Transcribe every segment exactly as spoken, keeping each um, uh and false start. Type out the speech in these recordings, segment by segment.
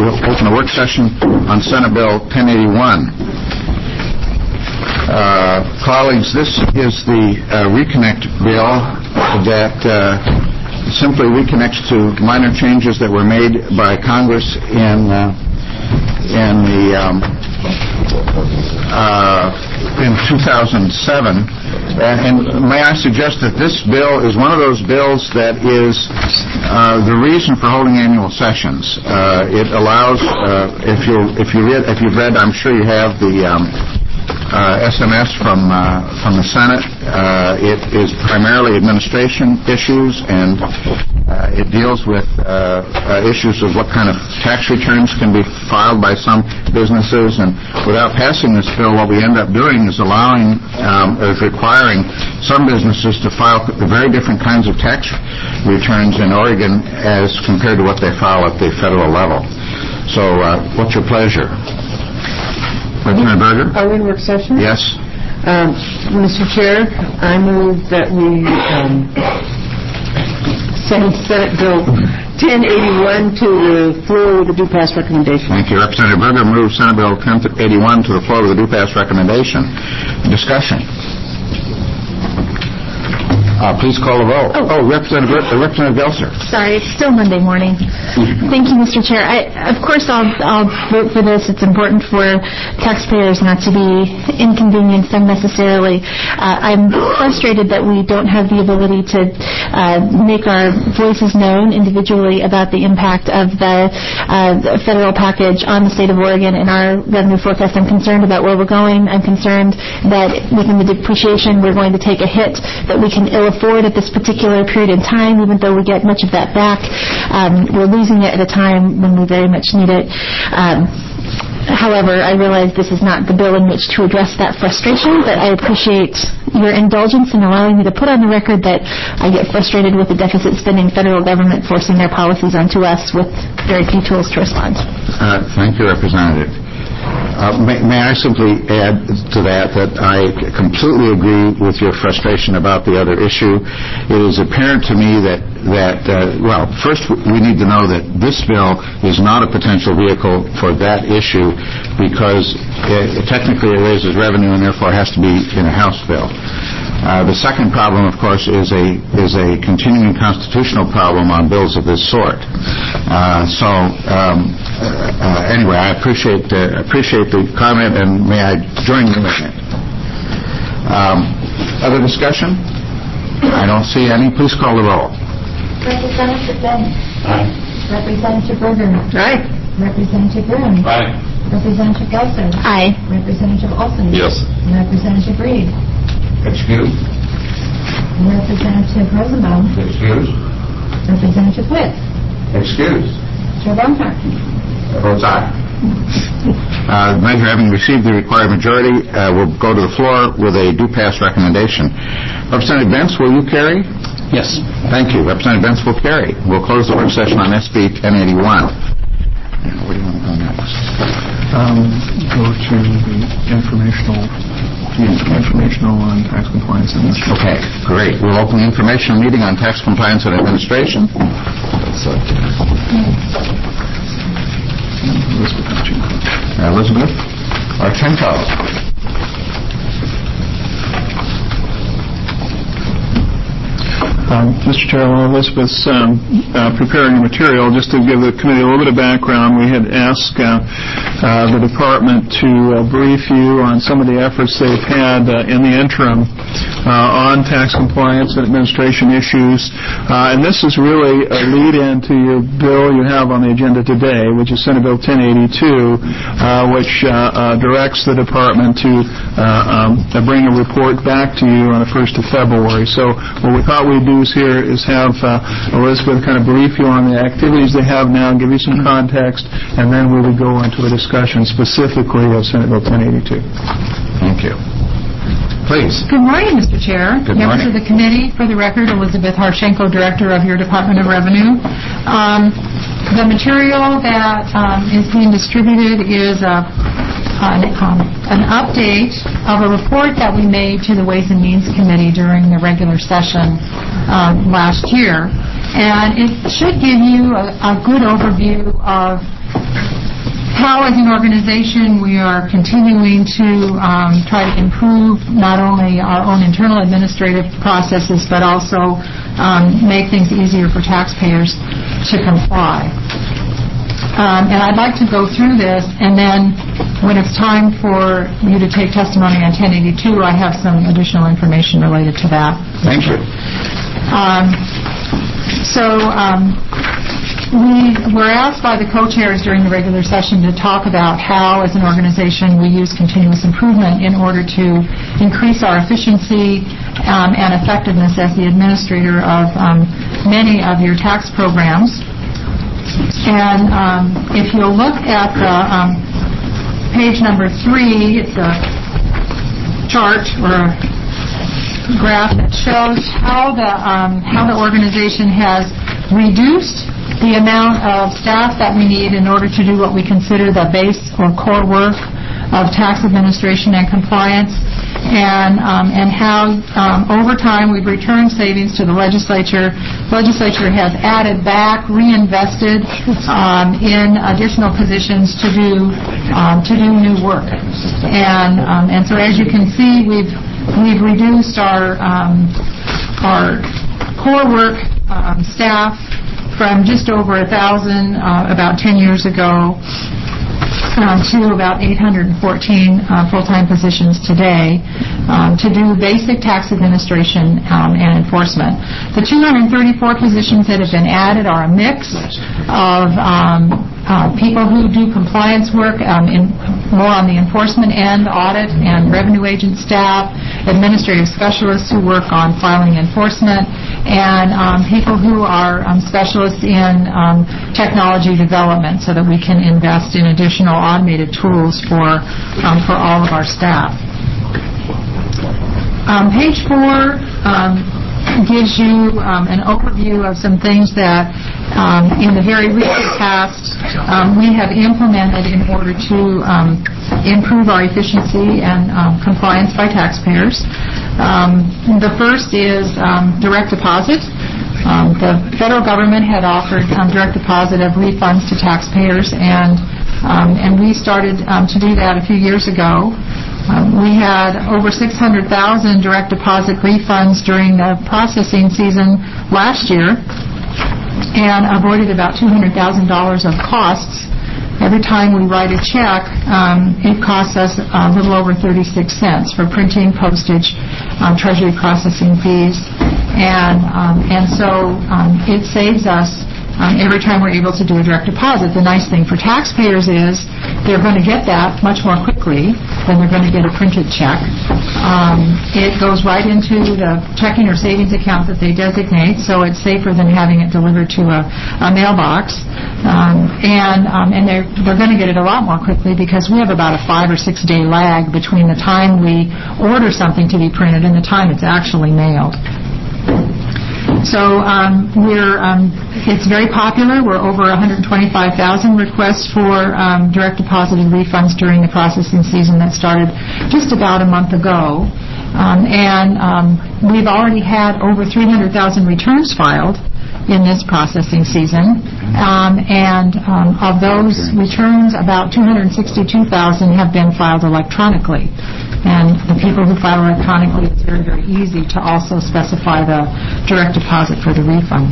we'll open a work session on Senate Bill ten eighty-one. Uh, colleagues, this is the uh, Reconnect bill that uh, simply reconnects to minor changes that were made by Congress in uh, in the um, uh, in two thousand seven. And, and may I suggest that this bill is one of those bills that is uh, the reason for holding annual sessions. Uh, it allows, uh, if you if you read if you've read, I'm sure you have the um, uh, S M S from uh, from the Senate. Uh, it is primarily administration issues, and uh, it deals with uh, uh, issues of what kind of tax returns can be filed by some businesses. And without passing this bill, what we end up doing is allowing, um, is requiring some businesses to file very different kinds of tax returns in Oregon as compared to what they file at the federal level. So, uh, what's your pleasure? Representative Berger? Are we in work session? Yes. Um, Mister Chair, I move that we um, send Senate Bill ten eighty-one to the floor with a due pass recommendation. Thank you. Representative Berger moves Senate Bill ten eighty-one to the floor with a due pass recommendation. Discussion. Uh, please call the vote. Oh, oh Representative, uh, Representative Gelser. Sorry, it's still Monday morning. Thank you, Mister Chair. I, of course, I'll, I'll vote for this. It's important for taxpayers not to be inconvenienced unnecessarily. Uh, I'm frustrated that we don't have the ability to uh, make our voices known individually about the impact of the, uh, the federal package on the state of Oregon and our revenue forecast. I'm concerned about where we're going. I'm concerned that within the depreciation we're going to take a hit that we can ill afford at this particular period in time, even though we get much of that back. Um, we're losing it at a time when we very much need it. Um, however, I realize this is not the bill in which to address that frustration, but I appreciate your indulgence in allowing me to put on the record that I get frustrated with the deficit spending federal government forcing their policies onto us with very few tools to respond. Uh, thank you, Representative. Uh, may, may I simply add to that that I completely agree with your frustration about the other issue. It is apparent to me that, that uh, well, first we need to know that this bill is not a potential vehicle for that issue because it, technically it raises revenue and therefore has to be in a House bill. Uh, the second problem, of course, is a is a continuing constitutional problem on bills of this sort. Uh, so, um, uh, anyway, I appreciate uh, appreciate the comment, and may I join you in it. Um, other discussion? I don't see any. Please call the roll. Representative Benz. Aye. Representative Berger. Aye. Representative Grimm. Aye. Representative Gelser. Aye. Representative Olson. Yes. Representative Reed. Excuse. Representative Rosenbaum. Excuse. Representative Witt. Excuse. Chair Baumgarten. Votes aye. Uh, the measure having received the required majority uh, will go to the floor with a due pass recommendation. Representative Bentz, will you carry? Yes. Thank you. Representative Bentz will carry. We'll close the work session on S B ten eighty-one. Where do you want to go next? Um, go to the informational informational on tax compliance and administration. Okay, great. We'll open the informational meeting on tax compliance and administration. Elizabeth Archenko. Elizabeth Archenko. Um, Mister Chair, while Elizabeth's um, uh, preparing the material, just to give the committee a little bit of background, we had asked uh, uh, the department to uh, brief you on some of the efforts they've had uh, in the interim uh, on tax compliance and administration issues. Uh, and this is really a lead-in to your bill you have on the agenda today, which is Senate Bill ten eighty-two, uh, which uh, uh, directs the department to uh, um, bring a report back to you on the first of February. So what we thought we'd do here is have uh, Elizabeth kind of brief you on the activities they have now, give you some context, and then we will go into a discussion specifically of Senate Bill ten eighty-two. Thank you. Please. Good morning, Mister Chair. Good Members morning. of the committee, for the record, Elizabeth Harshenko, Director of your Department of Revenue. Um, the material that um, is being distributed is a An, um, an update of a report that we made to the Ways and Means Committee during the regular session um, last year. And it should give you a, a good overview of how, as an organization, we are continuing to um, try to improve not only our own internal administrative processes, but also um, make things easier for taxpayers to comply. Um, and I'd like to go through this, and then when it's time for you to take testimony on ten eighty-two, I have some additional information related to that. Thank you. Um, so um, we were asked by the co-chairs during the regular session to talk about how, as an organization, we use continuous improvement in order to increase our efficiency um, and effectiveness as the administrator of um, many of your tax programs. And um, if you'll look at the um, page number three, it's a chart or a graph that shows how the um, how the organization has reduced the amount of staff that we need in order to do what we consider the base or core work of tax administration and compliance, and um, and how um, over time we've returned savings to the legislature. Legislature has added back, reinvested um, in additional positions to do um, to do new work, and um, and so as you can see, we've we've reduced our um, our core work um, staff from just over a thousand uh, about ten years ago Um, to about eight hundred fourteen uh, full-time positions today um, to do basic tax administration um, and enforcement. The two hundred thirty-four positions that have been added are a mix of um, uh, people who do compliance work um, in, more on the enforcement end, audit and revenue agent staff, administrative specialists who work on filing enforcement, and um, people who are um, specialists in um, technology development so that we can invest in additional automated tools for um, for all of our staff. Um, page four um, gives you um, an overview of some things that um, in the very recent past um, we have implemented in order to um, improve our efficiency and um, compliance by taxpayers. Um, the first is um, direct deposit. Um, the federal government had offered um, direct deposit of refunds to taxpayers, and um, and we started um, to do that a few years ago. Um, we had over six hundred thousand direct deposit refunds during the processing season last year, and avoided about two hundred thousand dollars of costs. Every time we write a check, um, it costs us a little over thirty-six cents for printing, postage, um, treasury processing fees, and um, and so um, it saves us um, every time we're able to do a direct deposit. The nice thing for taxpayers is they're going to get that much more quickly than they're going to get a printed check. Um, it goes right into the checking or savings account that they designate, so it's safer than having it delivered to a, a mailbox. Um, and um, and they're they're going to get it a lot more quickly because we have about a five or six day lag between the time we order something to be printed and the time it's actually mailed. So um, we're um, it's very popular. We're over one hundred twenty-five thousand requests for um, direct deposited refunds during the processing season that started just about a month ago, um, and um, we've already had over three hundred thousand returns filed in this processing season, um, and um, of those returns, about two hundred sixty-two thousand have been filed electronically. And the people who file electronically, it's very, very easy to also specify the direct deposit for the refund.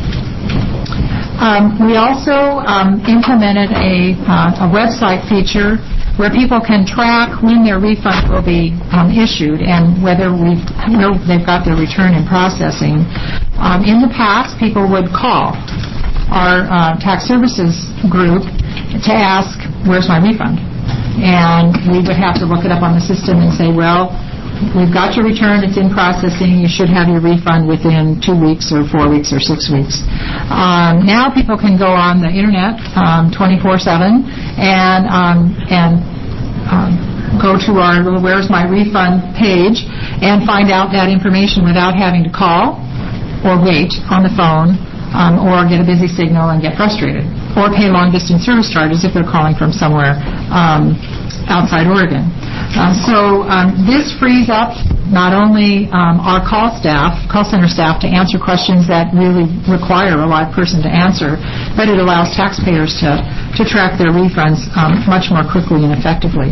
Um, we also um, implemented a, uh, a website feature where people can track when their refund will be um, issued and whether we've, where they've got their return in processing. Um, in the past, people would call our uh, tax services group to ask, where's my refund? And we would have to look it up on the system and say, well, we've got your return, it's in processing, you should have your refund within two weeks or four weeks or six weeks. Um, now people can go on the internet um, twenty-four seven and um, and um, go to our little Where's My Refund page and find out that information without having to call or wait on the phone um, or get a busy signal and get frustrated, or pay long-distance service charges if they're calling from somewhere um, outside Oregon. Uh, so um, this frees up not only um, our call staff, call center staff, to answer questions that really require a live person to answer, but it allows taxpayers to, to track their refunds um, much more quickly and effectively.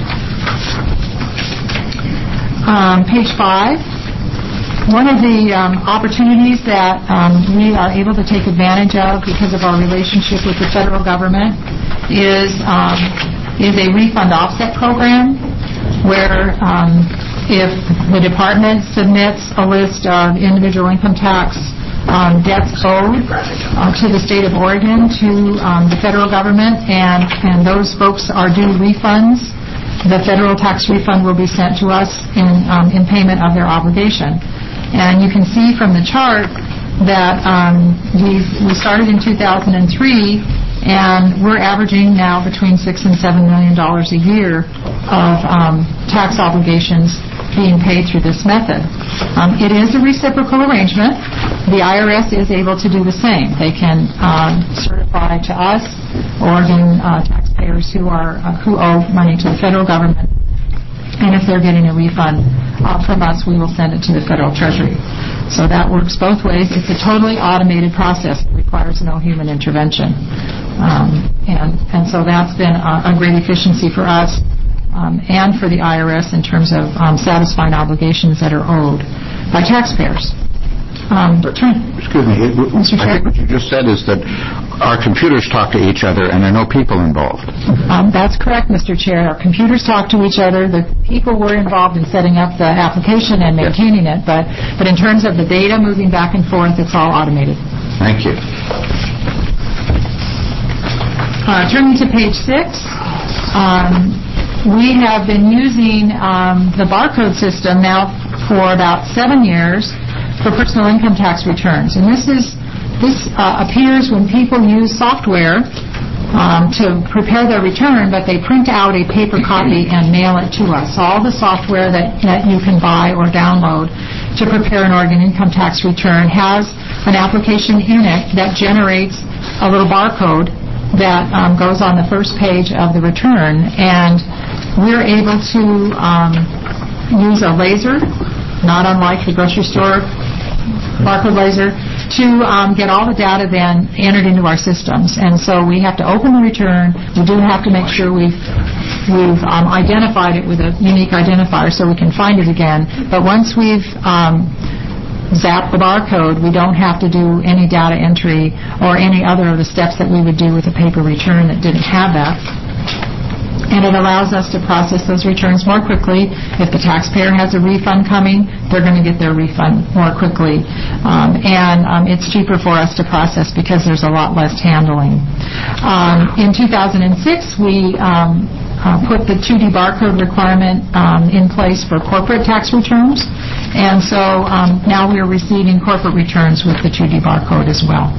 Um, page five. One of the um, opportunities that um, we are able to take advantage of because of our relationship with the federal government is um, is a refund offset program where um, if the department submits a list of individual income tax um, debts owed uh, to the state of Oregon to um, the federal government, and, and those folks are due refunds, the federal tax refund will be sent to us in, um, in payment of their obligation. And you can see from the chart that um, we we started in two thousand three, and we're averaging now between six and seven million dollars a year of um, tax obligations being paid through this method. Um, it is a reciprocal arrangement. The I R S is able to do the same. They can um, certify to us Oregon uh, taxpayers who are uh, who owe money to the federal government. And if they're getting a refund uh, from us, we will send it to the federal treasury. So that works both ways. It's a totally automated process. It requires no human intervention. Um, and, and so that's been a, a great efficiency for us um, and for the I R S in terms of um, satisfying obligations that are owed by taxpayers. Um, Excuse me. It, Mister I think what you just said is that our computers talk to each other and there are no people involved. Um, that's correct, Mister Chair. Our computers talk to each other. The people were involved in setting up the application and maintaining it, but, but in terms of the data moving back and forth, it's all automated. Thank you. Uh, turning to page six, um, we have been using um, the barcode system now for about seven years for personal income tax returns. And this is this uh, appears when people use software um, to prepare their return, but they print out a paper copy and mail it to us. All the software that, that you can buy or download to prepare an Oregon income tax return has an application in it that generates a little barcode that um, goes on the first page of the return, and we're able to um, use a laser, not unlike the grocery store barcode laser, to um, get all the data then entered into our systems. And so we have to open the return. We do have to make sure we've we've um, identified it with a unique identifier so we can find it again. But once we've um, zapped the barcode, we don't have to do any data entry or any other of the steps that we would do with a paper return that didn't have that. And it allows us to process those returns more quickly. If the taxpayer has a refund coming, they're going to get their refund more quickly. Um, and um, it's cheaper for us to process because there's a lot less handling. Um, in two thousand six, we um, uh, put the two D barcode requirement um, in place for corporate tax returns. And so um, now we are receiving corporate returns with the two D barcode as well.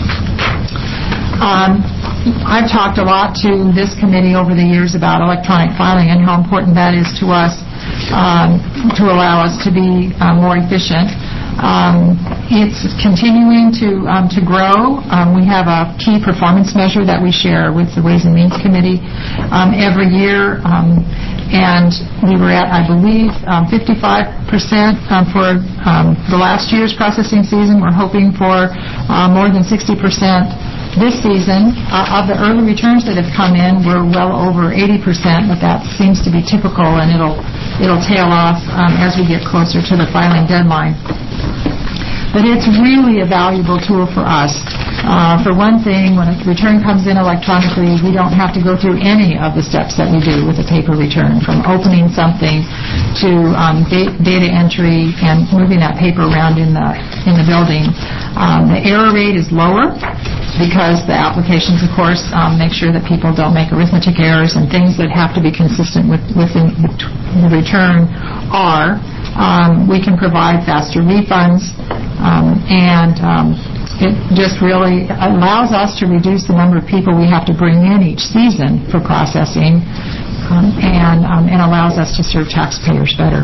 Um, I've talked a lot to this committee over the years about electronic filing and how important that is to us um, to allow us to be uh, more efficient. Um, it's continuing to um, to grow. Um, we have a key performance measure that we share with the Ways and Means Committee um, every year, um, and we were at, I believe, um, fifty-five percent um, for um, the last year's processing season. We're hoping for uh, more than sixty percent this season. Uh, of the early returns that have come in, we're well over eighty percent, but that seems to be typical, and it'll it'll tail off um, as we get closer to the filing deadline. But it's really a valuable tool for us. Uh, for one thing, when a return comes in electronically, we don't have to go through any of the steps that we do with a paper return, from opening something to um, da- data entry and moving that paper around in the in the building. Um, the error rate is lower because the applications, of course, um, make sure that people don't make arithmetic errors, and things that have to be consistent with, with the, the return are. Um, we can provide faster refunds, um, and um, it just really allows us to reduce the number of people we have to bring in each season for processing, um, and, um, and allows us to serve taxpayers better.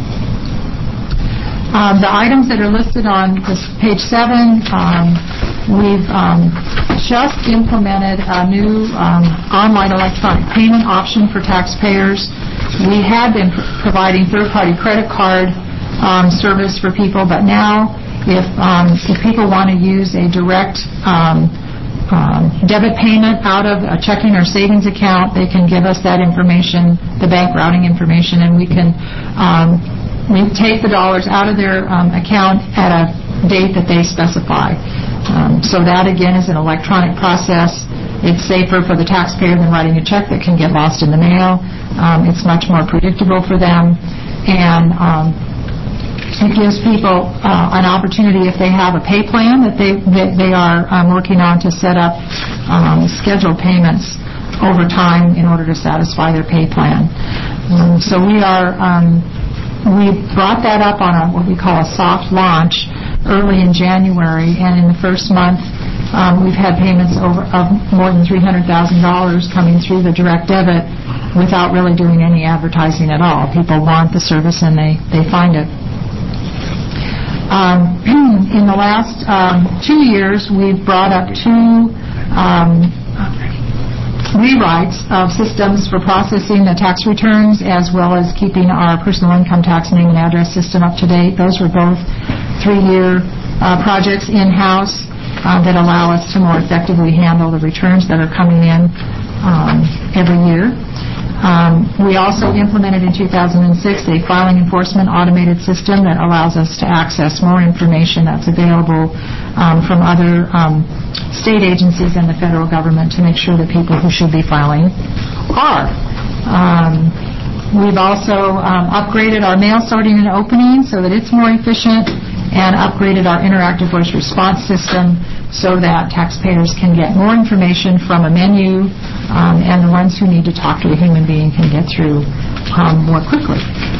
Um, the items that are listed on this page seven, um, we've um, just implemented a new um, online electronic payment option for taxpayers we had been pr- providing third-party credit card um, service for people, but now if, um, if people want to use a direct um, um, debit payment out of a checking or savings account, they can give us that information, the bank routing information, and we can um, we take the dollars out of their um, account at a date that they specify. Um, so that, again, is an electronic process. It's safer for the taxpayer than writing a check that can get lost in the mail. Um, it's much more predictable for them. And um, it gives people uh, an opportunity, if they have a pay plan that they, that they are um, working on, to set up um, scheduled payments over time in order to satisfy their pay plan. Um, so we are... Um, We brought that up on a, what we call a soft launch early in January, and in the first month um, we've had payments over of more than three hundred thousand dollars coming through the direct debit without really doing any advertising at all. People want the service and they, they find it. Um, in the last um, two years, we've brought up two um, rewrites of systems for processing the tax returns, as well as keeping our personal income tax name and address system up to date. Those were both three-year uh, projects in-house uh, that allow us to more effectively handle the returns that are coming in um, every year. Um, we also implemented in two thousand six a filing enforcement automated system that allows us to access more information that's available um, from other um, state agencies and the federal government to make sure that people who should be filing are. Um, we've also um, upgraded our mail sorting and opening so that it's more efficient, and upgraded our interactive voice response system so that taxpayers can get more information from a menu, um, and the ones who need to talk to a human being can get through um, more quickly.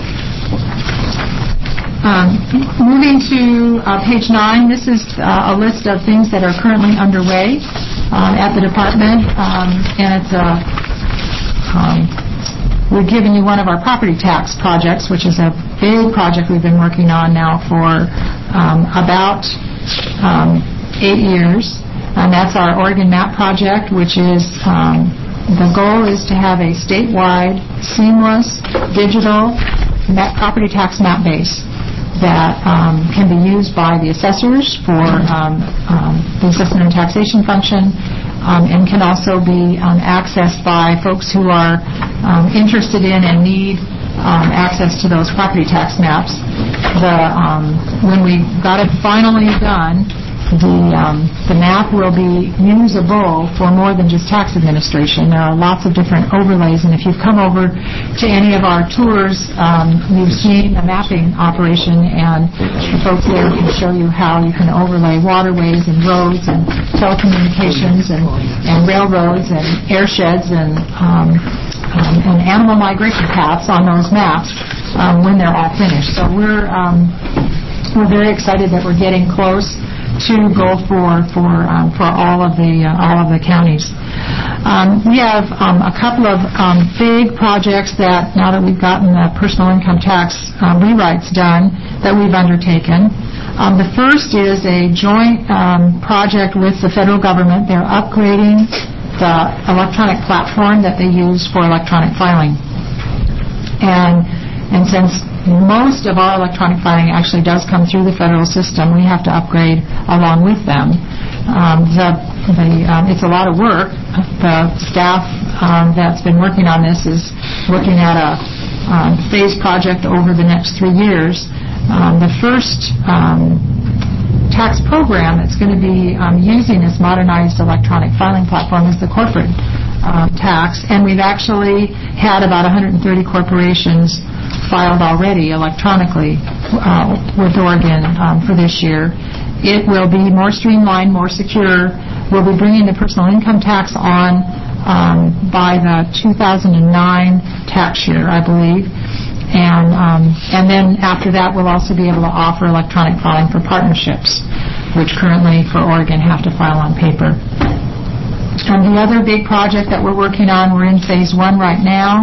Um, moving to uh, page nine, this is uh, a list of things that are currently underway um, at the department, um, and it's a um, we're giving you one of our property tax projects, which is a big project we've been working on now for um, about um, eight years. And that's our Oregon Map Project, which is, um, the goal is to have a statewide, seamless, digital map, property tax map base that um, can be used by the assessors for um, um, the assessment and taxation function, um, and can also be um, accessed by folks who are um, interested in and need um, access to those property tax maps. The, um, when we got it finally done, the, um, the map will be usable for more than just tax administration. There are lots of different overlays, and if you've come over to any of our tours, um, you've seen the mapping operation, and the folks there can show you how you can overlay waterways and roads and telecommunications and, and railroads and airsheds and, um, um, and animal migration paths on those maps um, when they're all finished. So we're, um, we're very excited that we're getting close to go for for um, for all of the uh, all of the counties. Um, we have um, a couple of um, big projects that, now that we've gotten the personal income tax um, rewrites done, that we've undertaken. Um, the first is a joint um, project with the federal government. They're upgrading the electronic platform that they use for electronic filing, and and since most of our electronic filing actually does come through the federal system, we have to upgrade along with them. Um, the, the, um, it's a lot of work. The staff um, that's been working on this is looking at a um, phased project over the next three years. Um, the first um, tax program that's going to be um, using this modernized electronic filing platform is the corporate uh, tax, and we've actually had about one hundred thirty corporations filed already electronically uh, with Oregon um, for this year. It will be more streamlined, more secure. We'll be bringing the personal income tax on um, by the two thousand nine tax year, I believe. And um, and then after that, we'll also be able to offer electronic filing for partnerships, which currently for Oregon have to file on paper. And the other big project that we're working on, we're in phase one right now,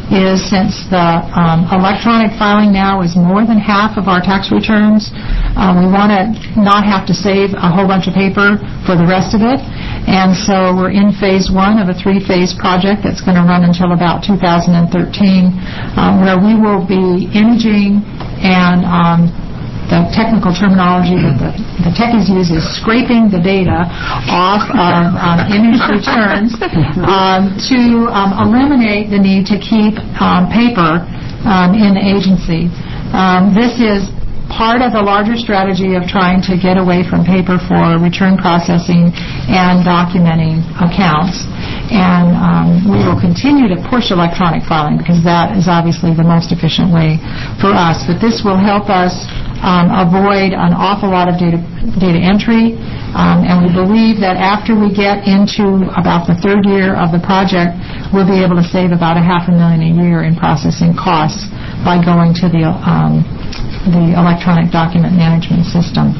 is since the um, electronic filing now is more than half of our tax returns, um, we want to not have to save a whole bunch of paper for the rest of it. And so we're in phase one of a three-phase project that's going to run until about two thousand thirteen, um, where we will be imaging and um, the technical terminology that the, the techies use is scraping the data off of um, image returns um, to um, eliminate the need to keep um, paper um, in the agency. Um, this is part of the larger strategy of trying to get away from paper for return processing and documenting accounts. And um, we will continue to push electronic filing because that is obviously the most efficient way for us. But this will help us um, avoid an awful lot of data, data entry. Um, and we believe that after we get into about the third year of the project, we'll be able to save about a half a million a year in processing costs by going to the um, the electronic document management system.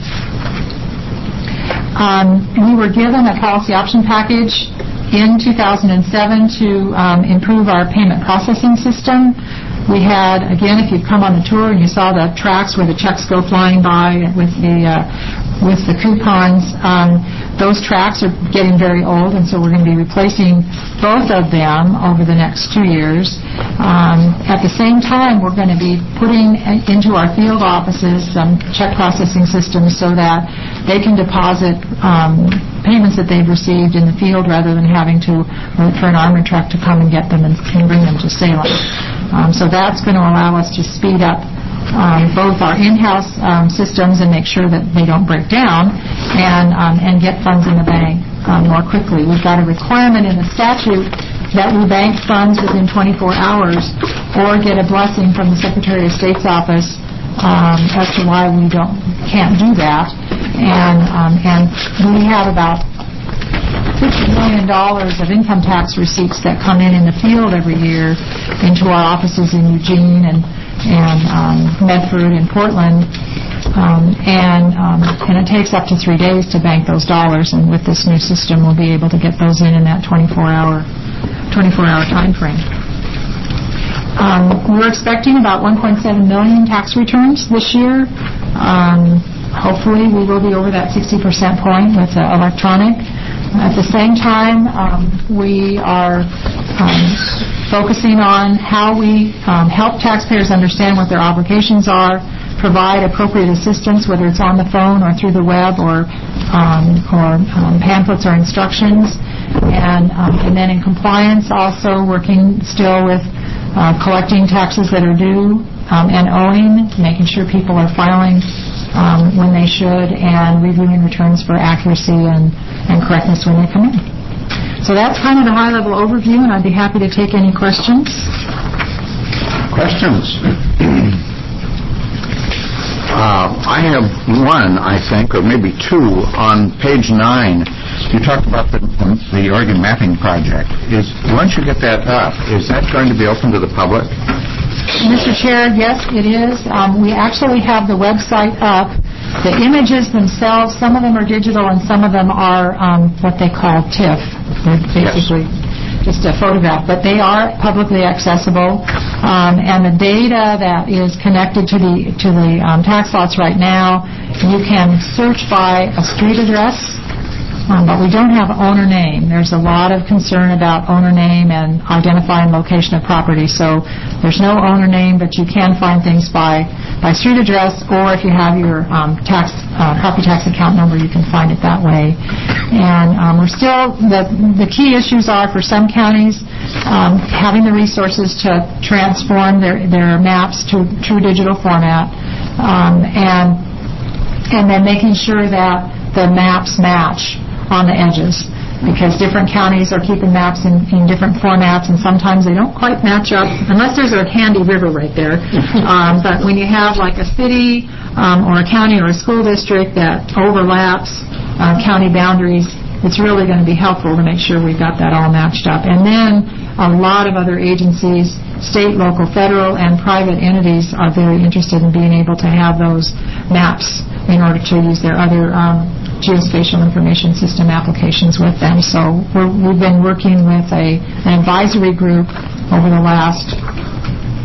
Um, we were given a policy option package in two thousand seven to um, improve our payment processing system. We had, again, if you've come on the tour and you saw the tracks where the checks go flying by with the uh, with the coupons, um, those tracks are getting very old, and so we're going to be replacing both of them over the next two years. Um, at the same time, we're going to be putting into our field offices some check processing systems so that they can deposit um, payments that they've received in the field rather than having to wait for an armored truck to come and get them and, and bring them to Salem. Um, so that's going to allow us to speed up um, both our in-house um, systems and make sure that they don't break down and, um, and get funds in the bank um, more quickly. We've got a requirement in the statute that we bank funds within twenty-four hours or get a blessing from the Secretary of State's office um, as to why we don't can't do that. And, um, and we have about fifty million dollars of income tax receipts that come in in the field every year into our offices in Eugene and, and um, Medford and Portland. Um, and, um, and it takes up to three days to bank those dollars, and with this new system we'll be able to get those in in that twenty-four hour time frame. Um, we're expecting about one point seven million tax returns this year. Um, hopefully we will be over that sixty percent point with uh, electronic. At the same time, um, we are um, focusing on how we um, help taxpayers understand what their obligations are, provide appropriate assistance, whether it's on the phone or through the web or um, or um, pamphlets or instructions, and um, and then in compliance, also working still with uh, collecting taxes that are due um, and owing, making sure people are filing um, when they should, and reviewing returns for accuracy and, and correctness when they come in. So that's kind of the high-level overview, and I'd be happy to take any questions. Questions? Uh, I have one, I think, or maybe two. On page nine, you talked about the, the, the Oregon Mapping Project. Is once you get that up, is that going to be open to the public? Mister Chair, yes, it is. Um, we actually have the website up. The images themselves, some of them are digital and some of them are um, what they call TIFF. They're basically yes. just a photograph, but they are publicly accessible. Um, and the data that is connected to the to the um, tax lots right now, you can search by a street address. Um, but we don't have owner name. There's a lot of concern about owner name and identifying location of property. So there's no owner name, but you can find things by, by street address, or if you have your um, tax uh, property tax account number, you can find it that way. And um, we're still, the, the key issues are for some counties um, having the resources to transform their, their maps to true digital format, um, and, and then making sure that the maps match on the edges, because different counties are keeping maps in, in different formats, and sometimes they don't quite match up, unless there's a handy river right there. Um, but when you have like a city um, or a county or a school district that overlaps uh, county boundaries, it's really going to be helpful to make sure we've got that all matched up. And then a lot of other agencies, state, local, federal, and private entities are very interested in being able to have those maps in order to use their other um, geospatial information system applications with them. So we're, we've been working with a, an advisory group over the last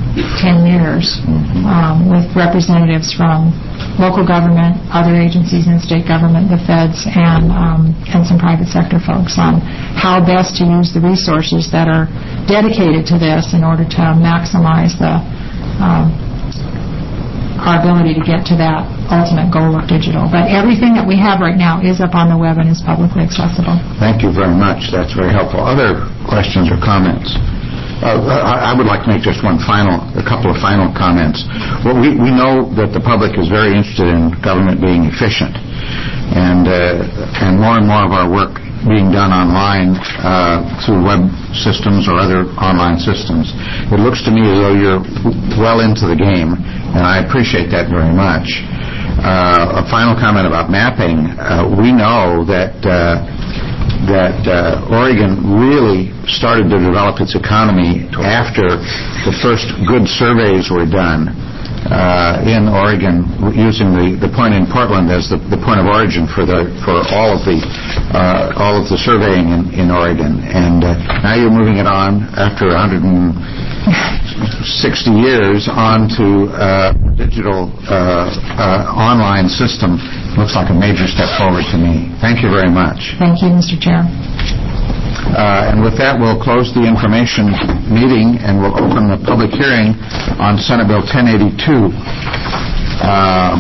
ten years um, with representatives from local government, other agencies in state government, the feds, and um, and some private sector folks on how best to use the resources that are dedicated to this in order to maximize the um, our ability to get to that ultimate goal of digital. But everything that we have right now is up on the web and is publicly accessible. Thank you very much. That's very helpful. Other questions or comments? Uh, I would like to make just one final, a couple of final comments. Well, we, we know that the public is very interested in government being efficient, and uh, and more and more of our work being done online uh, through web systems or other online systems. It looks to me as though you're well into the game, and I appreciate that very much. Uh, a final comment about mapping. Uh, we know that uh, that uh, Oregon really started to develop its economy after the first good surveys were done uh, in Oregon, using the, the point in Portland as the, the point of origin for the for all of the uh, all of the surveying in, in Oregon. And uh, now you're moving it on after one hundred sixty years onto uh, digital uh, uh, online system. Looks like a major step forward to me. Thank you very much. Thank you, Mister Chair. Uh, and with that, we'll close the information meeting and we'll open the public hearing on Senate Bill ten eighty-two. Um,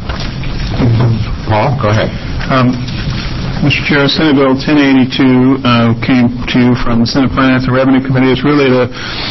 Paul, go ahead. Um, Mister Chair, Senate Bill ten eighty-two uh, came to you from the Senate Finance and Revenue Committee. It's really the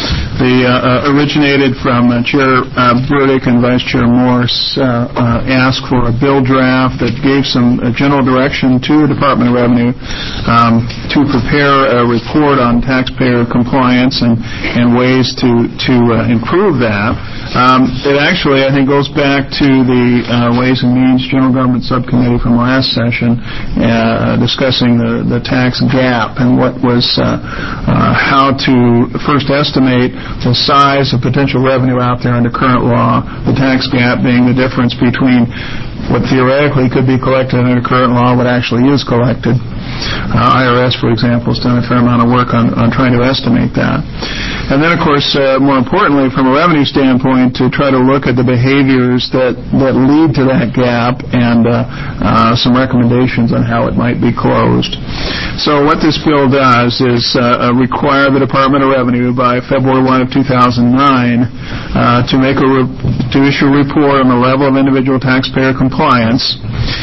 the uh, uh, originated from uh, Chair uh, Burdick and Vice Chair Morse uh, uh, asked for a bill draft that gave some uh, general direction to the Department of Revenue um, to prepare a report on taxpayer compliance and, and ways to to uh, improve that. Um, it actually, I think, goes back to the uh, Ways and Means General Government Subcommittee from last session, uh, discussing the, the tax gap and what was uh, uh, how to first estimate the size of potential revenue out there under current law, the tax gap being the difference between what theoretically could be collected under current law, what actually is collected. Uh, I R S, for example, has done a fair amount of work on, on trying to estimate that. And then, of course, uh, more importantly, from a revenue standpoint, to try to look at the behaviors that, that lead to that gap and uh, uh, some recommendations on how it might be closed. So what this bill does is uh, require the Department of Revenue by February first of two thousand nine uh, to make a re- to issue a report on the level of individual taxpayer compliance.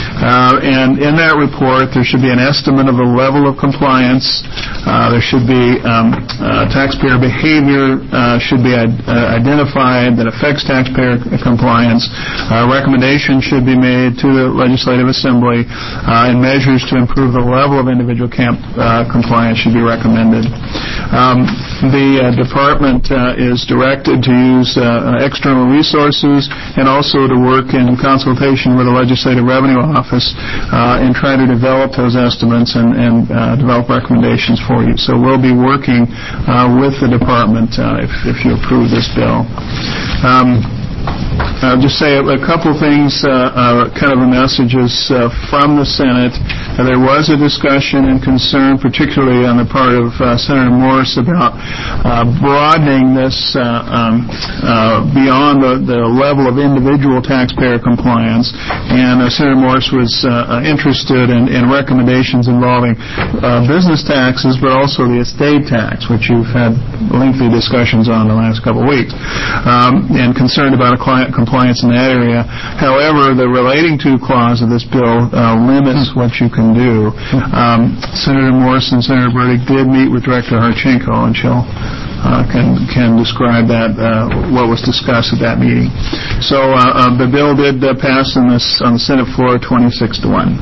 Uh, and in that report, there should be an estimate of the level of compliance. Uh, there should be um, uh, taxpayer behavior uh, should be uh, identified that affects taxpayer compliance. Uh, recommendations should be made to the Legislative Assembly, uh, and measures to improve the level of individual camp, uh, compliance should be recommended. Um, the uh, department uh, is directed to use uh, external resources and also to work in consultation with the Legislative Revenue Office uh, and try to develop those estimates and, and uh, develop recommendations for you. So we'll be working uh, with the department uh, if, if you approve this bill. Um, I'll just say a, a couple things, uh, uh, kind of messages uh, from the Senate. Uh, there was a discussion and concern, particularly on the part of uh, Senator Morse, about uh, broadening this uh, um, uh, beyond the, the level of individual taxpayer compliance. And uh, Senator Morse was uh, interested in, in recommendations involving uh, business taxes, but also the estate tax, which you've had lengthy discussions on the last couple of weeks, um, and concerned about a client compliance in that area. However, the relating to clause of this bill uh, limits what you can do. Um, Senator Morse and Senator Burdick did meet with Director Harchenko, and she'll uh, can can describe that uh, what was discussed at that meeting. So uh, uh, the bill did uh, pass in this on the Senate floor, twenty-six to one.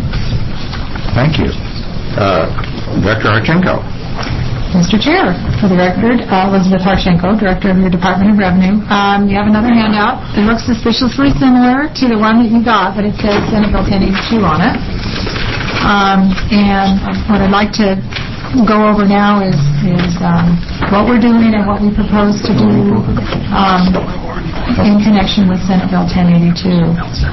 Thank you, uh, Director Harchenko. Mister Chair, for the record, uh, Elizabeth Harchenko, Director of your Department of Revenue. Um, you have another handout. It looks suspiciously similar to the one that you got, but it says Senate Bill ten eighty-two on it. Um, and what I'd like to go over now is, is um, what we're doing and what we propose to do um, in connection with Senate Bill ten eighty-two.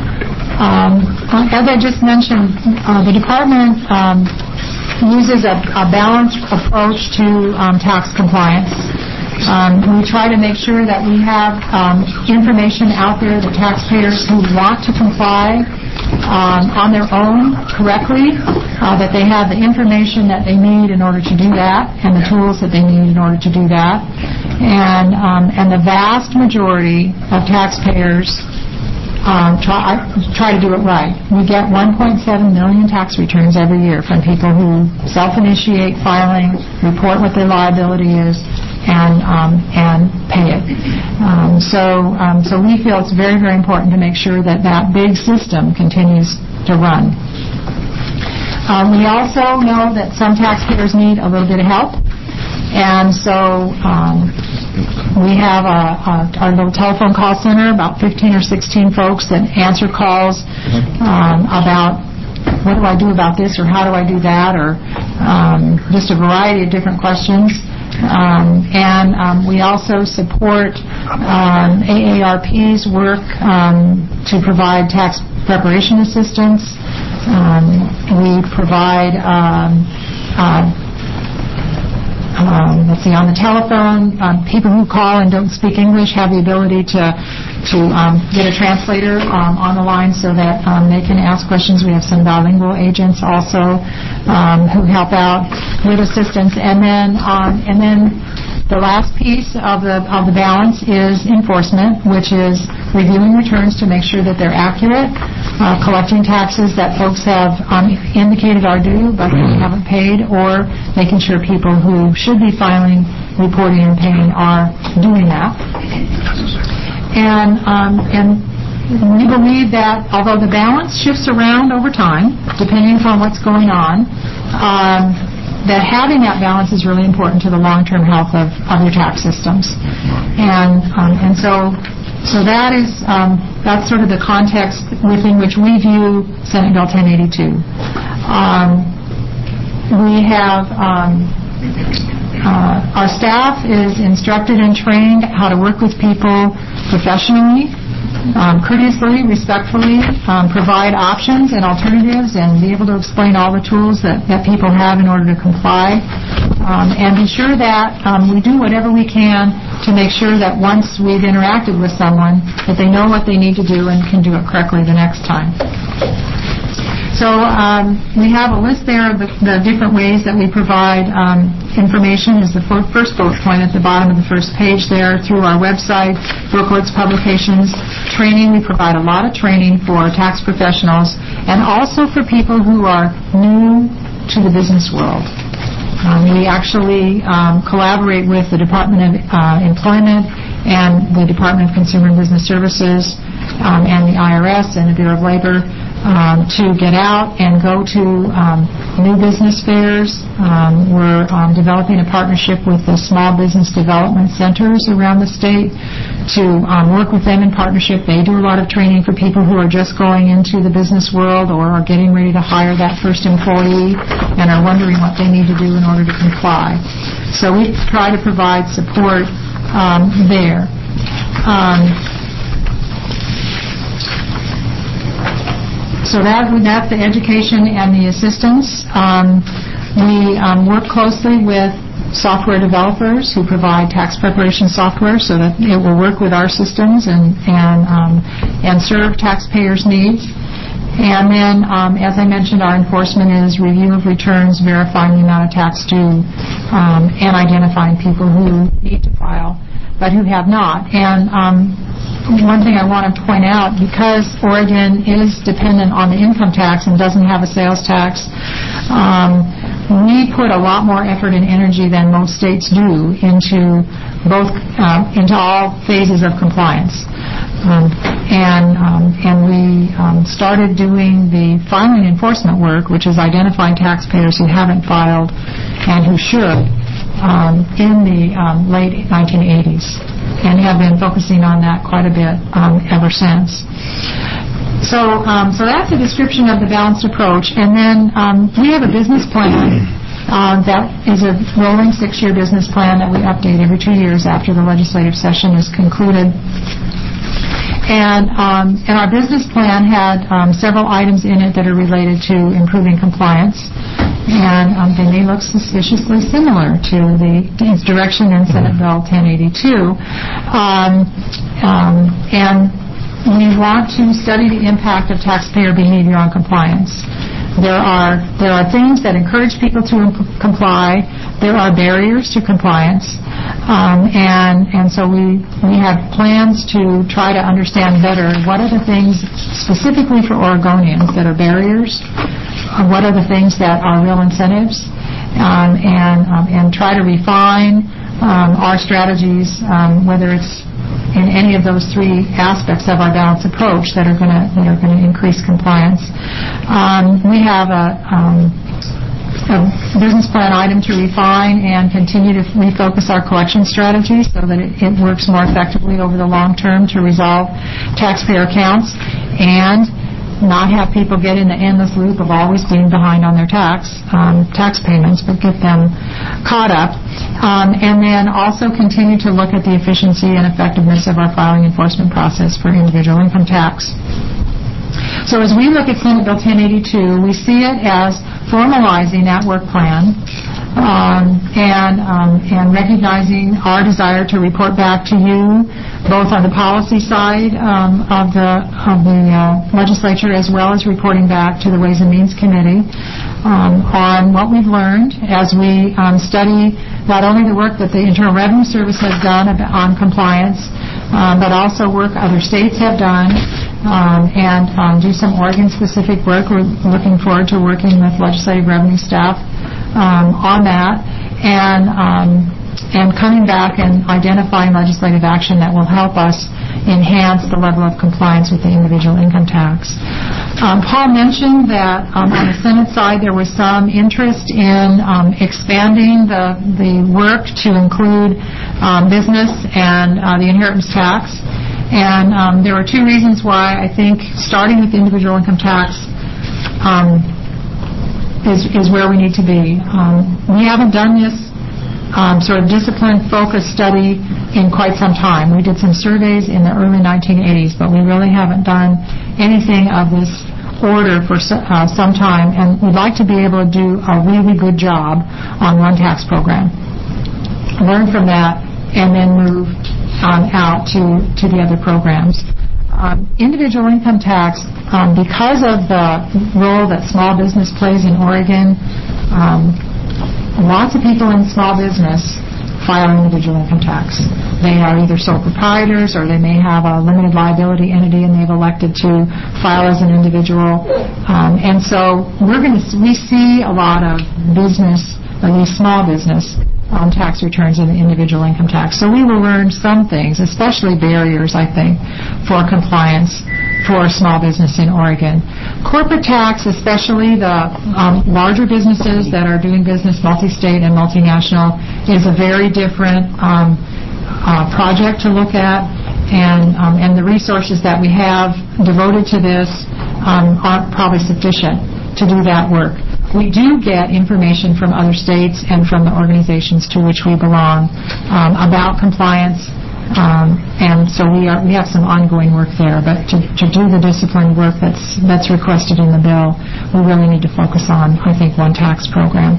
Um, as I just mentioned, uh, the Department um, uses a, a balanced approach to um, tax compliance. Um, we try to make sure that we have um, information out there that taxpayers who want to comply um, on their own correctly, uh, that they have the information that they need in order to do that and the tools that they need in order to do that. And, um, and the vast majority of taxpayers Um, try, try to do it right. We get one point seven million tax returns every year from people who self-initiate filing, report what their liability is, and um, and pay it. Um, so um, so we feel it's very, very important to make sure that that big system continues to run. Um, we also know that some taxpayers need a little bit of help. And so um, we have a, a, our little telephone call center, about fifteen or sixteen folks that answer calls um, about what do I do about this or how do I do that, or um, just a variety of different questions. Um, and um, we also support um, A A R P's work um, to provide tax preparation assistance. Um, we provide um, uh, Um, let's see, on the telephone, um, people who call and don't speak English have the ability to to um, get a translator um, on the line so that um, they can ask questions. We have some bilingual agents also um, who help out with assistance. And then um, and then the last piece of the of the balance is enforcement, which is reviewing returns to make sure that they're accurate, uh, collecting taxes that folks have um, indicated are due but they haven't paid, or making sure people who should be filing, reporting, and paying are doing that. And um, and we believe that although the balance shifts around over time, depending upon what's going on, um, that having that balance is really important to the long-term health of, of your tax systems. And um, and so so that is um, that's sort of the context within which we view Senate Bill ten eighty-two. Um, we have um, uh, our staff is instructed and trained how to work with people professionally, Um, courteously, respectfully, um, provide options and alternatives, and be able to explain all the tools that, that people have in order to comply, um, and be sure that um, we do whatever we can to make sure that once we've interacted with someone, that they know what they need to do and can do it correctly the next time. So um, we have a list there of the, the different ways that we provide um, information. Is the first bullet point at the bottom of the first page there, through our website, booklets, publications, training. We provide a lot of training for tax professionals and also for people who are new to the business world. Um, we actually um, collaborate with the Department of uh, Employment and the Department of Consumer and Business Services um, and the I R S and the Bureau of Labor Um, to get out and go to um, new business fairs. Um, we're um, developing a partnership with the small business development centers around the state to um, work with them in partnership. They do a lot of training for people who are just going into the business world or are getting ready to hire that first employee and are wondering what they need to do in order to comply. So we try to provide support um, there. Um, So that, that's the education and the assistance. Um, we um, work closely with software developers who provide tax preparation software so that it will work with our systems and and um, and serve taxpayers' needs. And then, um, as I mentioned, our enforcement is review of returns, verifying the amount of tax due, um, and identifying people who need to file but who have not. And um, one thing I want to point out, because Oregon is dependent on the income tax and doesn't have a sales tax, um, we put a lot more effort and energy than most states do into both um, into all phases of compliance. Um, and um, and we um, started doing the filing enforcement work, which is identifying taxpayers who haven't filed and who should, um, in the um, late nineteen eighties, and have been focusing on that quite a bit um, ever since. So, um, so that's a description of the balanced approach. And then um, we have a business plan uh, that is a rolling six-year business plan that we update every two years after the legislative session is concluded. And um, and our business plan had um, several items in it that are related to improving compliance. and um, they may look suspiciously similar to the its direction in Senate Bill ten eighty-two. Um, um, and we want to study the impact of taxpayer behavior on compliance. There are there are things that encourage people to imp- comply. There are barriers to compliance, um, and and so we we have plans to try to understand better what are the things specifically for Oregonians that are barriers, uh, what are the things that are real incentives, um, and um, and try to refine um, our strategies, um, whether it's in any of those three aspects of our balanced approach that are going to that are going to increase compliance. Um, we have a, um, a business plan item to refine and continue to refocus our collection strategy so that it, it works more effectively over the long term to resolve taxpayer accounts and not have people get in the endless loop of always being behind on their tax um, tax payments, but get them caught up. Um, and then also continue to look at the efficiency and effectiveness of our filing enforcement process for individual income tax. So as we look at Senate Bill ten eighty-two, we see it as formalizing that work plan um, and um, and recognizing our desire to report back to you, both on the policy side um, of the of the uh, legislature, as well as reporting back to the Ways and Means Committee um, on what we've learned as we um, study not only the work that the Internal Revenue Service has done on compliance, um, but also work other states have done, um, and um, do some Oregon-specific work. We're looking forward to working with legislative revenue staff um, on that, and um, and coming back and identifying legislative action that will help us enhance the level of compliance with the individual income tax. Um, Paul mentioned that um, on the Senate side there was some interest in um, expanding the, the work to include um, business and uh, the inheritance tax. And um, there were two reasons why I think starting with the individual income tax um, is, is where we need to be. Um, we haven't done this Um, sort of discipline-focused study in quite some time. We did some surveys in the early nineteen eighties, but we really haven't done anything of this order for uh, some time, and we'd like to be able to do a really good job on one tax program. Learn from that, and then move um, out to, to the other programs. Um, individual income tax, um, because of the role that small business plays in Oregon, um, lots of people in small business file individual income tax. They are either sole proprietors or they may have a limited liability entity and they've elected to file as an individual. Um, and so we're going to we see a lot of business, at least small business, on tax returns in the individual income tax. So we will learn some things, especially barriers, I think, for compliance for small business in Oregon. Corporate tax, especially the um, larger businesses that are doing business multi-state and multinational, is a very different um, uh, project to look at, and um, and the resources that we have devoted to this um, aren't probably sufficient to do that work. We do get information from other states and from the organizations to which we belong um, about compliance, um, and so we are we have some ongoing work there. But to, to do the disciplined work that's that's requested in the bill, we really need to focus on, I think, one tax program.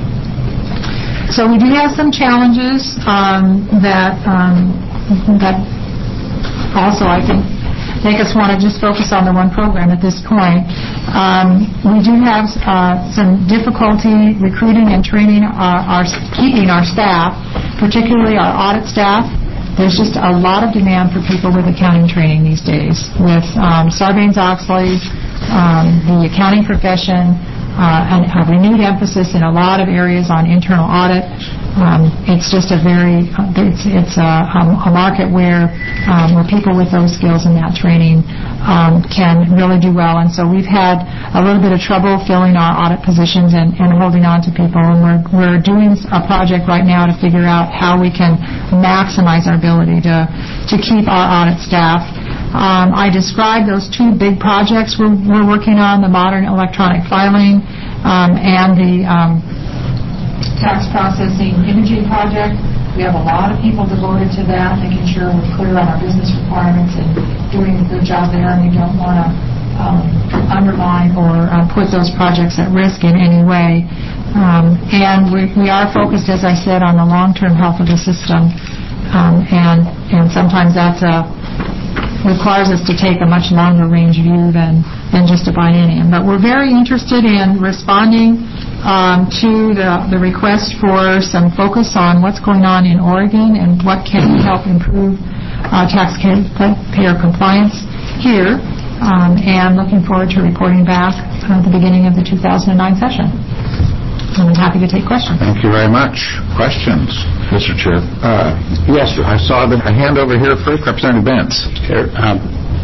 So we do have some challenges um, that um, that also, I think, make us want to just focus on the one program at this point. Um, we do have uh, some difficulty recruiting and training our, our keeping our staff, particularly our audit staff. There's just a lot of demand for people with accounting training these days. With um, Sarbanes-Oxley, um, the accounting profession, uh, and a renewed emphasis in a lot of areas on internal audit. Um, it's just a very, it's, it's a, a market where um, where people with those skills and that training um, can really do well. And so we've had a little bit of trouble filling our audit positions and, and holding on to people. And we're we're doing a project right now to figure out how we can maximize our ability to to keep our audit staff. Um, I described those two big projects we're, we're working on: the modern electronic filing um, and the um, tax processing imaging project. We have a lot of people devoted to that, making sure we're clear on our business requirements and doing a good job there, and we don't want to um, undermine or uh, put those projects at risk in any way. Um, and we, we are focused, as I said, on the long-term health of the system, um, and and sometimes that's a requires us to take a much longer range view than than just a biennium. But we're very interested in responding um, to the, the request for some focus on what's going on in Oregon and what can help improve uh, taxpayer compliance here, um, and looking forward to reporting back at the beginning of the two thousand nine session. I'm happy to take questions. Thank you very much. Questions? Mister Chair. Uh, yes, I saw the, a hand over here first. Representative Benz. Chair, um,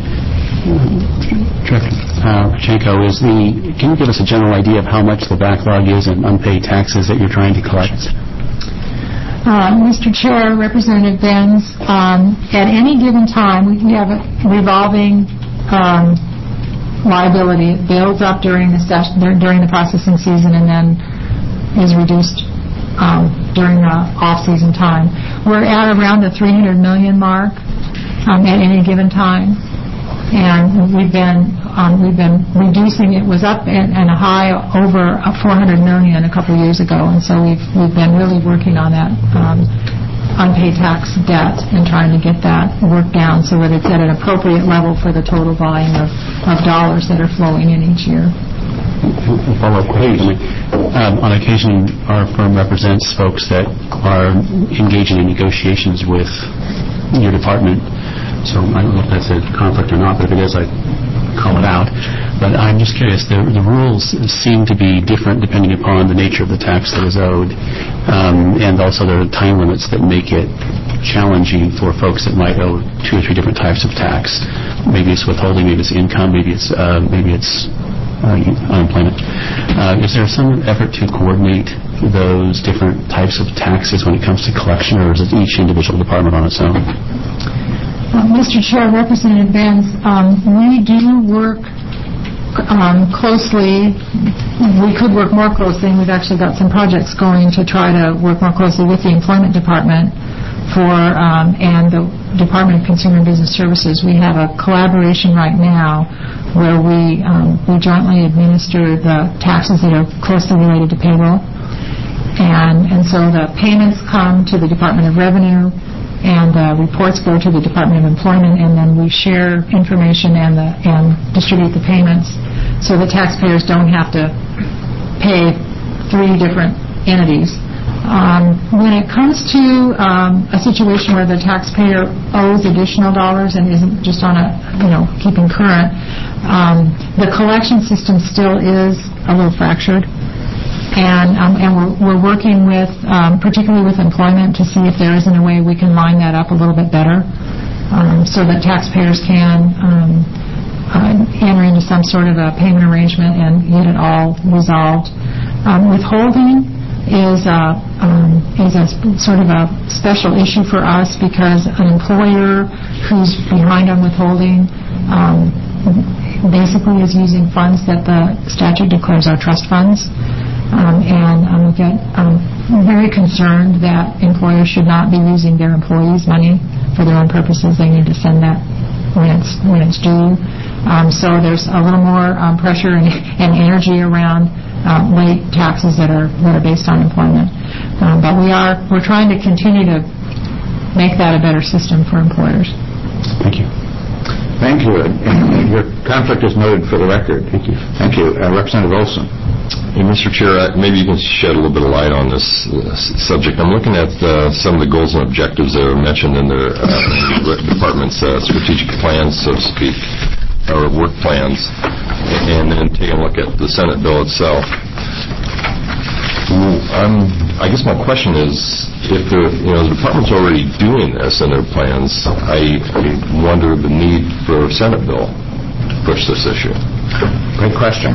Director uh, Harchenko, is the, can you give us a general idea of how much the backlog is in unpaid taxes that you're trying to collect? Uh, Mister Chair, Representative Benz, um, at any given time, we have a revolving um, liability. It builds up during the session, during the processing season, and then is reduced um, during the off-season time. We're at around the three hundred million mark um, at any given time, and we've been um, we've been reducing. It was up at, at a high over four hundred million a couple of years ago, and so we've we've been really working on that um, unpaid tax debt and trying to get that worked down so that it's at an appropriate level for the total volume of, of dollars that are flowing in each year. Follow-up question. Um, on occasion, our firm represents folks that are engaging in negotiations with your department. So I don't know if that's a conflict or not, but if it is, I call it out. But I'm just curious, the, the rules seem to be different depending upon the nature of the tax that is owed, um, and also there are time limits that make it challenging for folks that might owe two or three different types of tax. Maybe it's withholding, maybe it's income, maybe it's uh, maybe it's Uh, unemployment. Uh, is there some effort to coordinate those different types of taxes when it comes to collection, or is it each individual department on its own? Uh, Mister Chair, Representative Benz, um, we do work um, closely. We could work more closely, and we've actually got some projects going to try to work more closely with the Employment Department for um, and the Department of Consumer and Business Services. We have a collaboration right now where we um, we jointly administer the taxes that are closely related to payroll, and and so the payments come to the Department of Revenue, and the reports go to the Department of Employment, and then we share information and the and distribute the payments, so the taxpayers don't have to pay three different entities. Um, when it comes to um, a situation where the taxpayer owes additional dollars and isn't just on a, you know, keeping current, um, the collection system still is a little fractured. And, um, and we're, we're working with, um, particularly with employment, to see if there isn't a way we can line that up a little bit better, um, so that taxpayers can um, uh, enter into some sort of a payment arrangement and get it all resolved. Um, withholding is a, um, is a sort of a special issue for us, because an employer who's behind on withholding um, basically is using funds that the statute declares are trust funds. Um, and um, we get um, very concerned that employers should not be using their employees' money for their own purposes. They need to send that when it's when it's due. Um, so there's a little more um, pressure and, and energy around um, late taxes that are that are based on employment. Um, but we are we're trying to continue to make that a better system for employers. Thank you. Thank you. And your conflict is noted for the record. Thank you. Thank you. Uh, Representative Olson. Hey, Mister Chair, uh, maybe you can shed a little bit of light on this uh, subject. I'm looking at uh, some of the goals and objectives that are mentioned in the uh, department's uh, strategic plans, so to speak, or work plans, and then taking a look at the Senate bill itself. Well, I'm, I guess my question is, if the you know the department's already doing this in their plans, I, I wonder the need for a Senate bill to push this issue. Great question.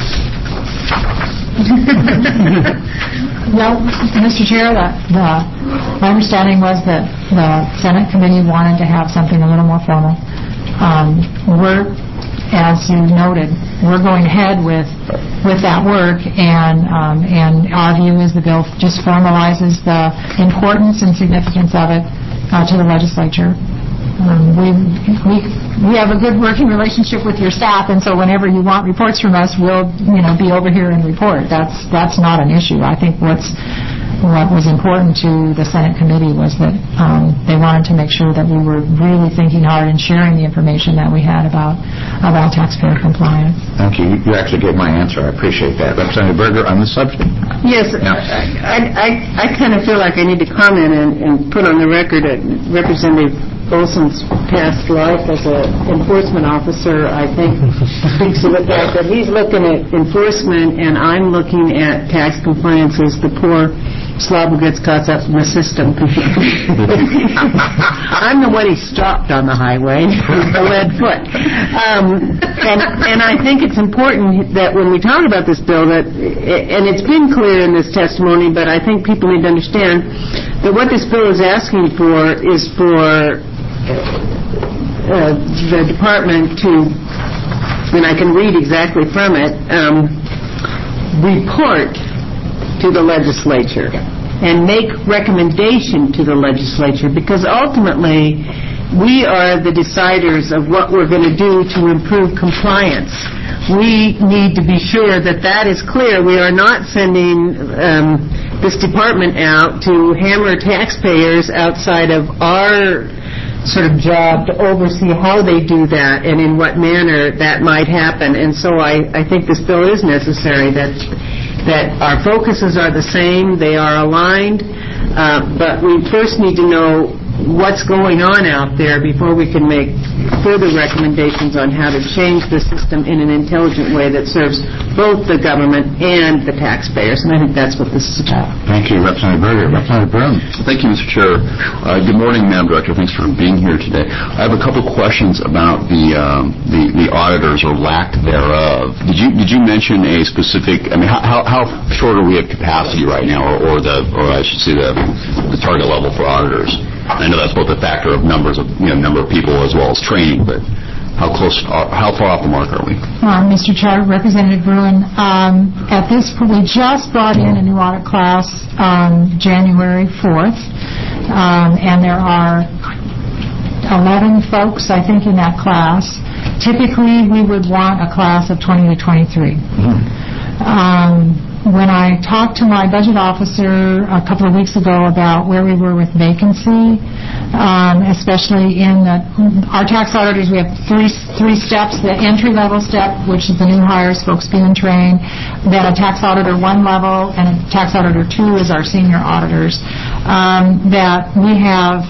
Well, Mister Chair, the, the, my understanding was that the Senate committee wanted to have something a little more formal. Um, we're, as you noted, we're going ahead with with that work, and um, and our view is the bill just formalizes the importance and significance of it uh, to the legislature. Um, we, we we have a good working relationship with your staff, and so whenever you want reports from us, we'll you know be over here and report. That's that's not an issue. I think what's what was important to the Senate committee was that um, they wanted to make sure that we were really thinking hard and sharing the information that we had about about taxpayer compliance. Thank you. You actually gave my answer. I appreciate that. Representative Berger, on the subject. Yes, Yeah. I, I, I kind of feel like I need to comment and, and put on the record that Representative Olson's past life as an enforcement officer, I think, speaks to the fact that he's looking at enforcement and I'm looking at tax compliance as the poor slob who gets caught up in the system. I'm the one he stopped on the highway with the lead foot. Um, and, and I think it's important that when we talk about this bill, that, and it's been clear in this testimony, but I think people need to understand that what this bill is asking for is for Uh, the department to, and I can read exactly from it, um, report to the legislature and make recommendation to the legislature, because ultimately we are the deciders of what we're going to do to improve compliance. We need to be sure that that is clear. We are not sending um, this department out to hammer taxpayers outside of our sort of job to oversee how they do that and in what manner that might happen. And so I, I think this bill is necessary, that that our focuses are the same, they are aligned, uh, but we first need to know what's going on out there before we can make further recommendations on how to change the system in an intelligent way that serves both the government and the taxpayers. And I think that's what this is about. Thank you, Representative Berger. Representative Broom. Thank you, Mister Chair. Uh, good morning, Madam Director. Thanks for being here today. I have a couple questions about the um, the, the auditors or lack thereof. Did you did you mention a specific? I mean, how how short are we of capacity right now, or, or the or I should say the the target level for auditors? I know that's both a factor of numbers of you know number of people as well as training, but how close, how far off the mark are we? Uh, Mister Chair, Representative Bruin, um, at this point, we just brought in a new audit class on January fourth, um, and there are eleven folks, I think, in that class. Typically, we would want a class of twenty to twenty-three. Mm-hmm. Um, When I talked to my budget officer a couple of weeks ago about where we were with vacancy, um, especially in the, our tax auditors, we have three three steps: the entry-level step, which is the new hires, folks being trained; then a tax auditor one level, and a tax auditor two is our senior auditors. Um, that we have,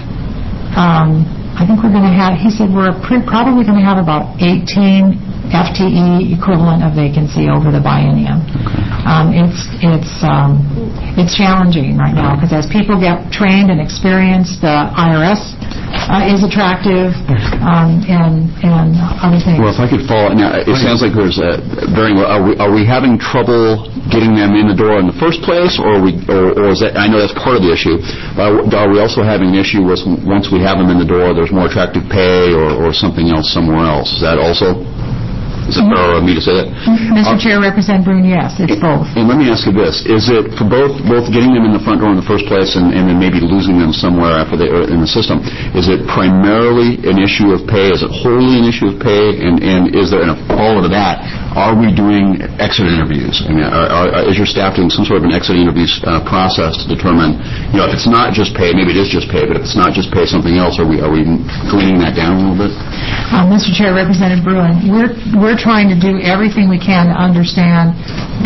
um, I think we're going to have. He said we're pre- probably going to have about eighteen F T E equivalent of vacancy over the biennium. Um, it's it's um, it's challenging right now because as people get trained and experienced, the I R S uh, is attractive um, and and other things. Well, if I could follow, now it sounds like there's a very. Are we are we having trouble getting them in the door in the first place, or are we or, or is that? I know that's part of the issue. Uh, are we also having an issue with once we have them in the door, there's more attractive pay or, or something else somewhere else? Is that also? Is it fair of me to say that? Mister Uh, Chair, Representative Bruin, yes, it's both. And let me ask you this. Is it for both both getting them in the front door in the first place and, and then maybe losing them somewhere after they are in the system, is it primarily an issue of pay? Is it wholly an issue of pay? And, and is there, and a follow to that, are we doing exit interviews? I mean, are, are, is your staff doing some sort of an exit interview uh, process to determine, you know, if it's not just pay, maybe it is just pay, but if it's not just pay, something else, are we are we cleaning that down a little bit? Uh, Mister Chair, Representative Bruin, we're we're trying to do everything we can to understand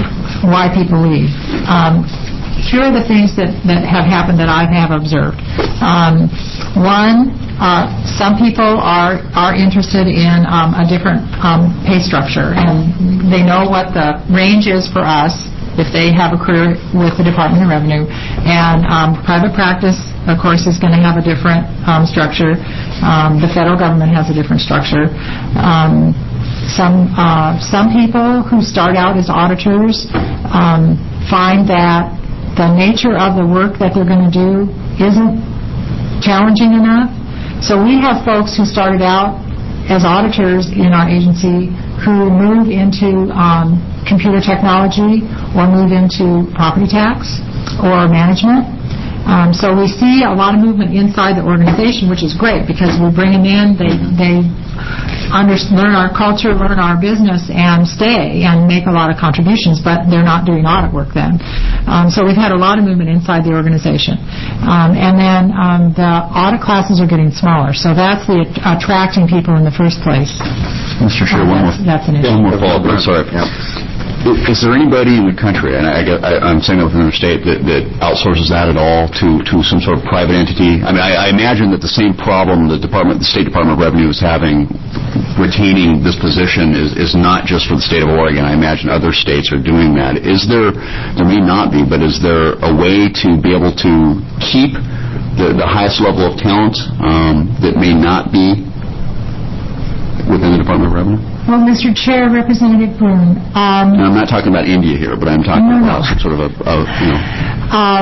why people leave. Um, here are the things that, that have happened that I have observed. Um, one, uh, some people are are interested in um, a different um, pay structure, and they know what the range is for us if they have a career with the Department of Revenue. And um, private practice, of course, is going to have a different um, structure. Um, the federal government has a different structure. Um, some uh, some people who start out as auditors um, find that the nature of the work that they're going to do isn't challenging enough. So we have folks who started out as auditors in our agency who move into um, computer technology or move into property tax or management. Um, so we see a lot of movement inside the organization, which is great because we bring them in, they, they under, learn our culture, learn our business, and stay and make a lot of contributions, but they're not doing audit work then. Um, so we've had a lot of movement inside the organization. Um, and then um, the audit classes are getting smaller, so that's the att- attracting people in the first place. Mister Chair, Um, one more, that's, that's an issue. one more follow-up. I'm sorry. Is there anybody in the country, and I, I, I'm saying that within the state, that, that outsources that at all to, to some sort of private entity? I mean, I, I imagine that the same problem the Department, the State Department of Revenue is having retaining this position is, is not just for the state of Oregon. I imagine other states are doing that. Is there, there may not be, but is there a way to be able to keep the, the highest level of talent um, that may not be within the Department of Revenue? Well, Mister Chair, Representative Broom. Um, now, I'm not talking about India here, but I'm talking no, about no. some sort of a, a you know. Um,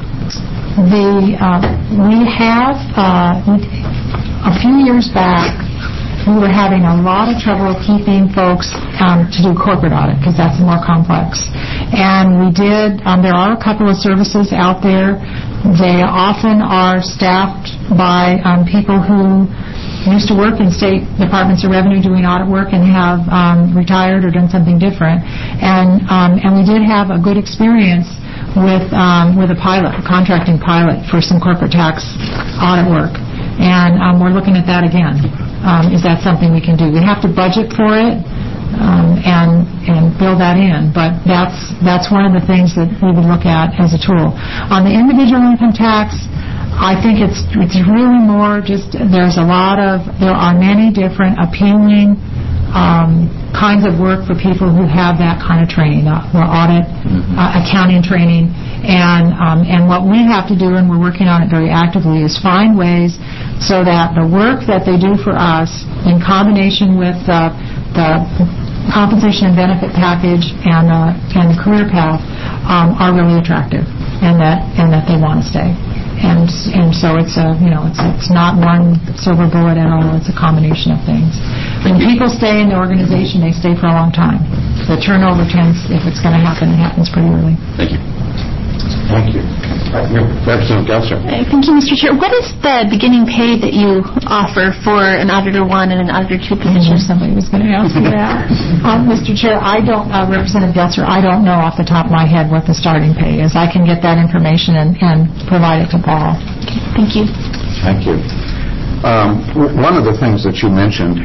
the uh, we have uh, a few years back. We were having a lot of trouble keeping folks um, to do corporate audit because that's more complex. And we did. Um, there are a couple of services out there. They often are staffed by um, people who used to work in state departments of revenue doing audit work and have um, retired or done something different. And um, and we did have a good experience with um, with a pilot, a contracting pilot for some corporate tax audit work. And um, we're looking at that again. Um, is that something we can do? We have to budget for it um, and and build that in. But that's that's one of the things that we would look at as a tool. On the individual income tax, I think it's it's really more just there's a lot of there are many different appealing um, kinds of work for people who have that kind of training, uh, or audit, mm-hmm. uh, accounting training, and um, and what we have to do, and we're working on it very actively, is find ways so that the work that they do for us, in combination with uh, the compensation and benefit package and uh, and the career path, um, are really attractive, and that and that they want to stay. And and so it's a you know it's it's not one silver bullet at all. It's a combination of things. When people stay in the organization, they stay for a long time. The turnover tends, if it's going to happen, it happens pretty early. Thank you. Thank you. Representative Gelser. Uh, Thank you, Mister Chair. What is the beginning pay that you offer for an Auditor one and an Auditor two position? Somebody was going to ask me that. um, Mister Chair, I don't, uh, Representative Gelser, I don't know off the top of my head what the starting pay is. I can get that information and, and provide it to Paul. Okay, thank you. Thank you. Um, w- one of the things that you mentioned,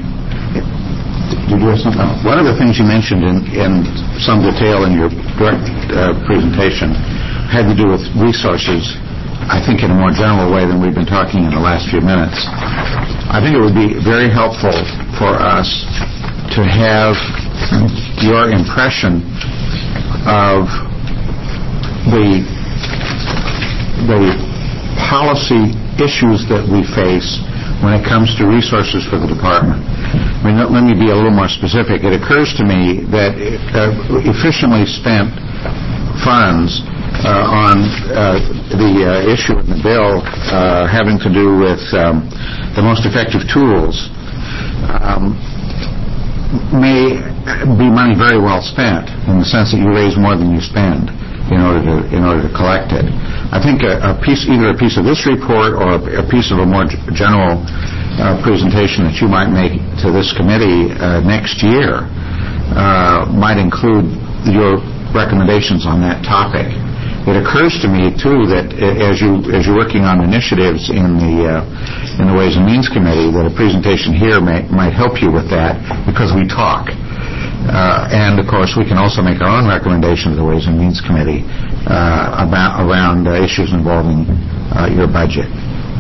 did you have something? One of the things you mentioned in, in some detail in your direct uh, presentation had to do with resources, I think in a more general way than we've been talking in the last few minutes. I think it would be very helpful for us to have your impression of the the policy issues that we face when it comes to resources for the department. I mean, let me be a little more specific. It occurs to me that uh, efficiently spent funds uh, on uh, the uh, issue in the bill uh, having to do with um, the most effective tools um, may be money very well spent, in the sense that you raise more than you spend in order to in order to collect it. I think a, a piece, either a piece of this report or a, a piece of a more g- general uh, presentation that you might make to this committee uh, next year uh, might include your recommendations on that topic. It occurs to me too that as you as you're working on initiatives in the uh, in the Ways and Means Committee, that a presentation here may, might help you with that, because we talk. Uh, and, of course, we can also make our own recommendation to the Ways and Means Committee uh, about around uh, issues involving uh, your budget.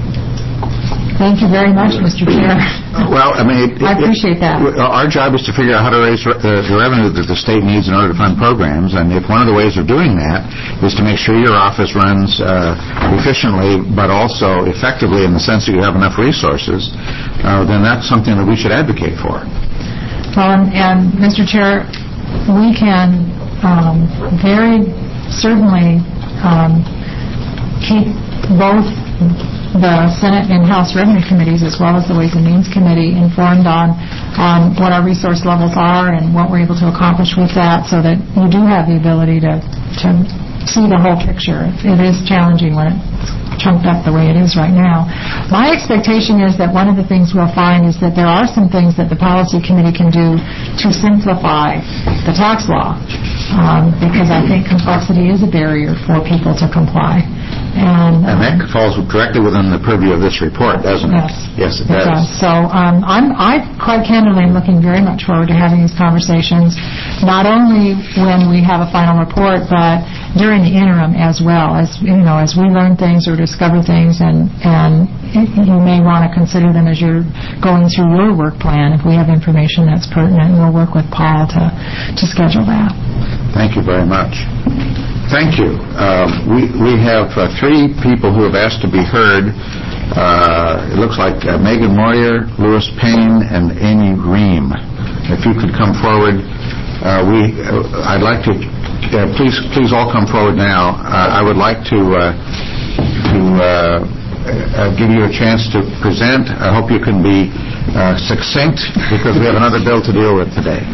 Thank you very much, Mister Chair. Well, I mean... It, I appreciate it, that. Our job is to figure out how to raise re- the, the revenue that the state needs in order to fund programs, and if one of the ways of doing that is to make sure your office runs uh, efficiently, but also effectively in the sense that you have enough resources, uh, then that's something that we should advocate for. Well, and, and Mister Chair, we can um, very certainly um, keep both the Senate and House Revenue Committees, as well as the Ways and Means Committee, informed on um, what our resource levels are and what we're able to accomplish with that, so that you do have the ability to, to see the whole picture. It is challenging when it's chunked up the way it is right now. My expectation is that one of the things we'll find is that there are some things that the policy committee can do to simplify the tax law, um, because I think complexity is a barrier for people to comply. And, um, and that falls directly within the purview of this report, doesn't it? Yes. Yes, it, it does. does. So um, I'm, I quite candidly am looking very much forward to having these conversations, not only when we have a final report, but during the interim as well, as you know, as we learn things or discover things, and and you may want to consider them as you're going through your work plan. If we have information that's pertinent, we'll work with Paul to to schedule that. Thank you very much. Thank you. Uh, we we have uh, three people who have asked to be heard. Uh, it looks like uh, Megan Moyer, Louis Payne, and Amy Ream. If you could come forward, uh, we uh, I'd like to uh, please please all come forward now. Uh, I would like to uh, to uh, uh, give you a chance to present. I hope you can be uh, succinct because we have another bill to deal with today.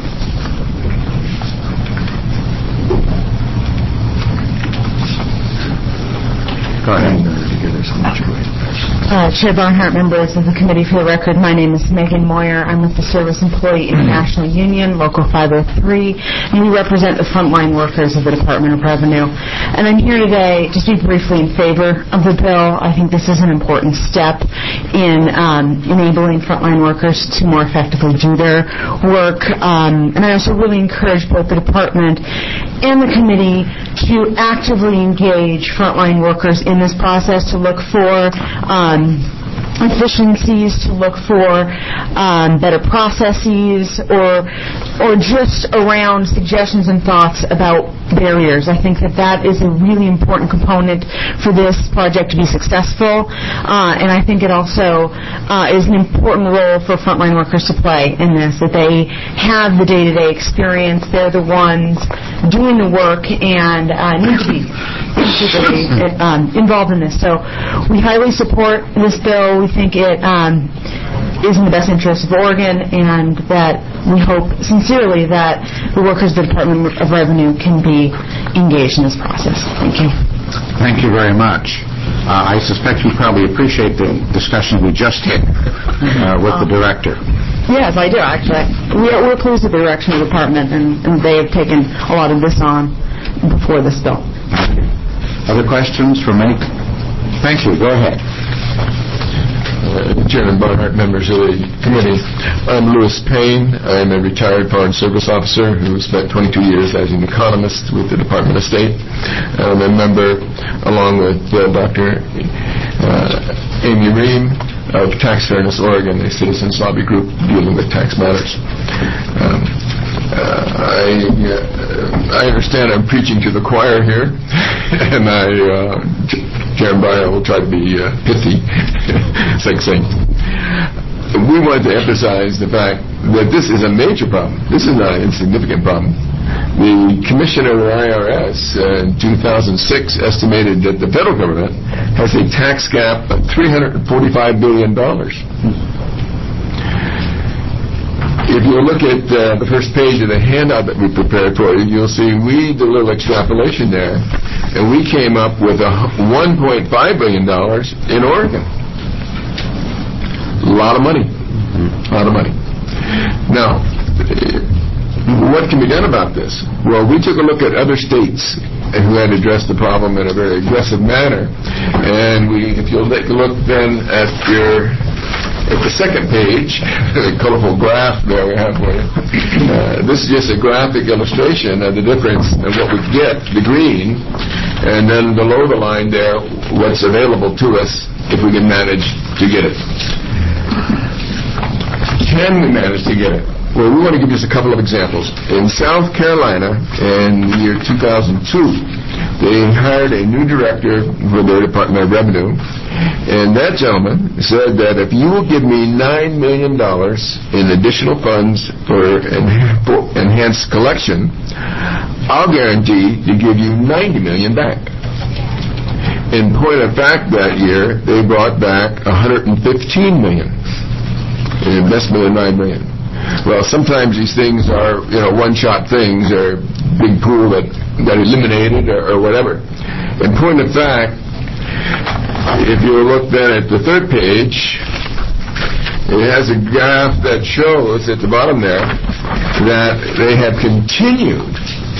Go ahead. Uh, Chair Barnhart, members of the committee, for the record, my name is Megan Moyer. I'm with the Service Employee International Union, Local five oh three, and we represent the frontline workers of the Department of Revenue. And I'm here today to speak briefly in favor of the bill. I think this is an important step in um, enabling frontline workers to more effectively do their work. Um, and I also really encourage both the department and the committee to actively engage frontline workers in this process, to look for um, efficiencies, to look for um, better processes, or or just around suggestions and thoughts about barriers. I think that that is a really important component for this project to be successful, uh, and I think it also uh, is an important role for frontline workers to play in this, that they have the day-to-day experience. They're the ones doing the work and uh, need to be particularly um, involved in this. So we highly support this bill. We think it um, is in the best interest of Oregon, and that we hope sincerely that the workers of the Department of Revenue can be engaged in this process. Thank you. Thank you very much. Uh, I suspect you probably appreciate the discussion we just had uh, with the director. Yes, I do, actually. We're, we're pleased with the direction of the department, and, and they have taken a lot of this on before this bill. Other questions for me? Thank you. Go ahead. Uh, Chairman Barnhart, members of the committee. I'm Louis Payne. I'm a retired Foreign Service officer who spent twenty-two years as an economist with the Department of State. I'm a member, along with uh, Doctor Uh, Amy Ream, of Tax Fairness Oregon, a citizens lobby group dealing with tax matters. Um, uh, I, uh, I understand I'm preaching to the choir here, and I, uh, Chairman Barnhart, will try to be uh, pithy, succinct. We want to emphasize the fact that this is a major problem. This is not an insignificant problem. The Commissioner of the I R S uh, in two thousand six estimated that the federal government has a tax gap of three hundred forty-five billion dollars. If you look at uh, the first page of the handout that we prepared for you, you'll see we did a little extrapolation there, and we came up with a one point five billion dollars in Oregon. A lot of money. A lot of money. Now, what can be done about this? Well, we took a look at other states who had addressed the problem in a very aggressive manner, and we, if you'll take a look then at your at the second page, the colorful graph there we have for you. Uh, this is just a graphic illustration of the difference of what we get, the green, and then below the line there, what's available to us if we can manage to get it. Can we manage to get it? Well, we want to give you just a couple of examples. In South Carolina, in the year two thousand two, they hired a new director for their Department of Revenue, and that gentleman said that if you will give me nine million dollars in additional funds for, en- for enhanced collection, I'll guarantee to give you ninety million dollars back. In point of fact, that year, they brought back one hundred fifteen million dollars, an investment of nine million dollars. Well, sometimes these things are, you know, one-shot things, or big pool that, that eliminated, or, or whatever. In point of fact, If you look then at the third page, it has a graph that shows at the bottom there that they have continued